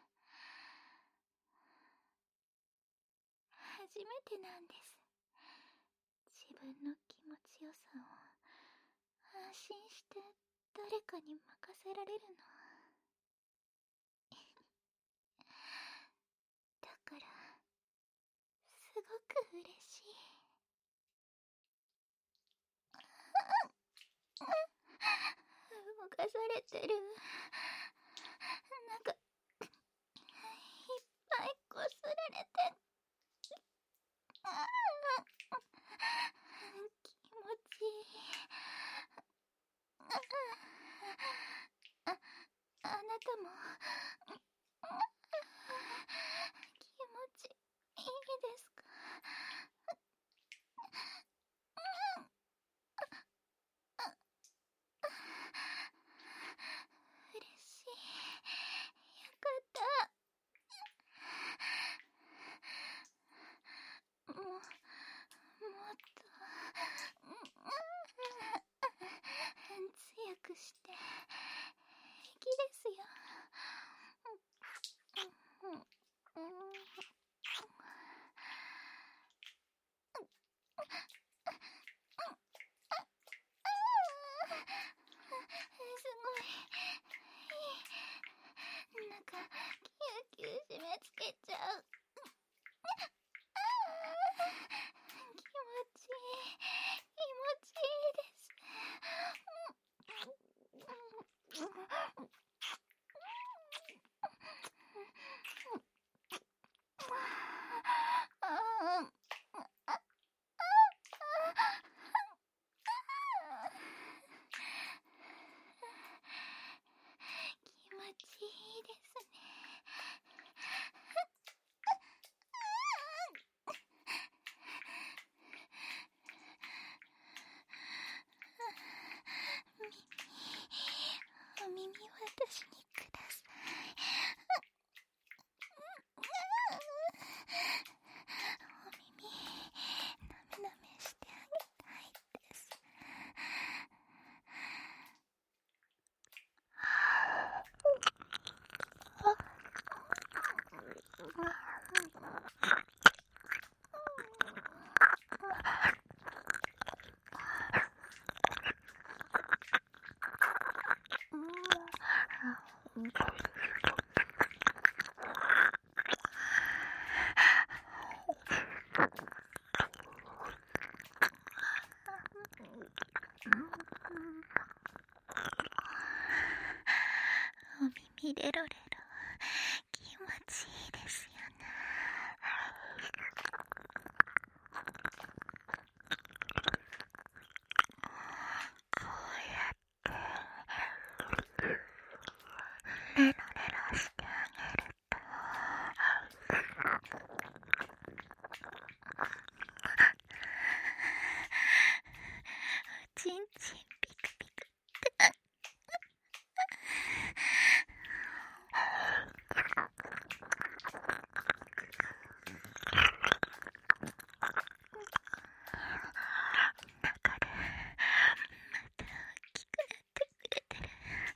初めてなんです。自分の気持ちよさを安心して誰かに任せられるの。だからすごく嬉しい。動かされてる。なんかいっぱいこすられてあ気持ちいい。ああなたも気持ちいいですか？ にレロレロ気持ちいいですよね。こうやってレロレロしてあげるとちんちんピクピクって中でまた大きくなってくれてる。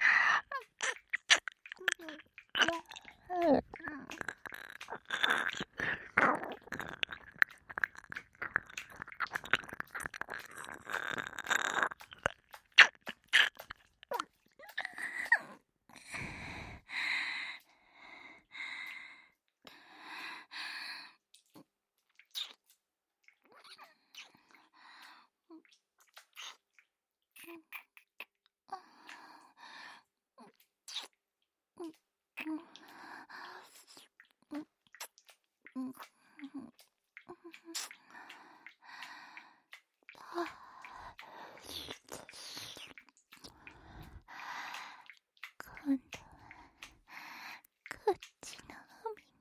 今度はこっちのお耳。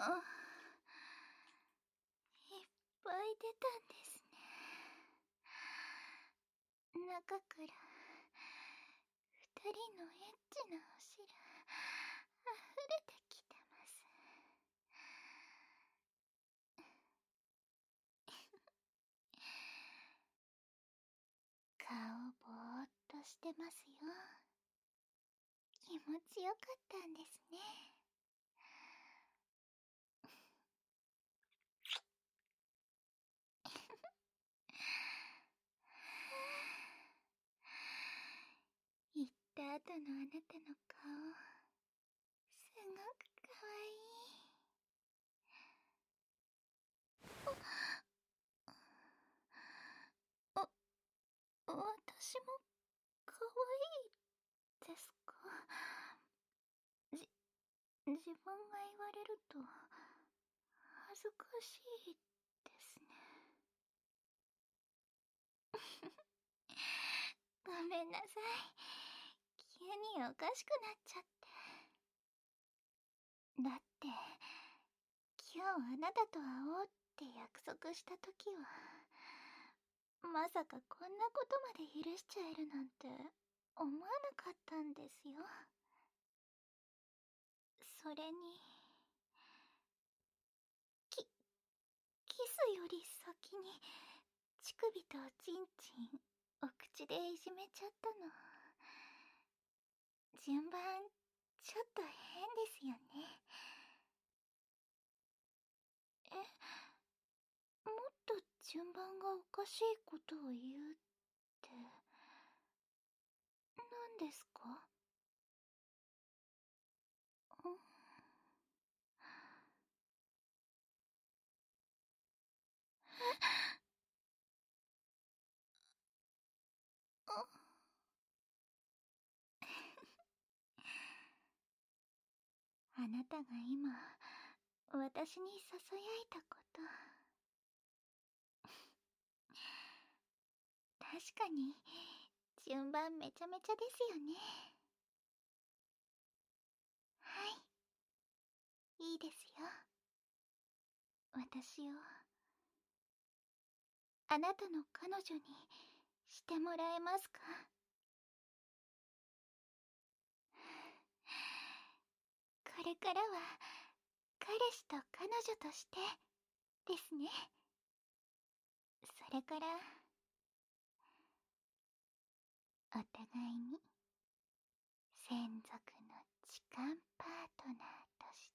あ、いっぱい出たんですね。中から二人のエッチなお汁溢れてきてます。顔ぼーっとしてますよ。気持ちよかったんですね。行った後のあなたの顔、すごくかわいい。あ、私もかわいいですか？じ、自分が言われると恥ずかしいですね。ごめんなさい。急におかしくなっちゃって。だって、今日あなたと会おうって約束した時は、まさかこんなことまで許しちゃえるなんて思わなかったんですよ。それに、キ、キスより先に乳首とチンチンお口でいじめちゃったの。順番ちょっと変ですよね。え、もっと順番がおかしいことを言うって何ですか？んあ、あなたが今私にささやいたこと、確かに順番めちゃめちゃですよね。はい、いいですよ。私をあなたの彼女にしてもらえますか？これからは彼氏と彼女としてですね。それからお互いに専属の痴漢パートナーとして。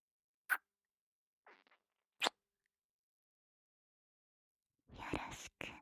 よろしく。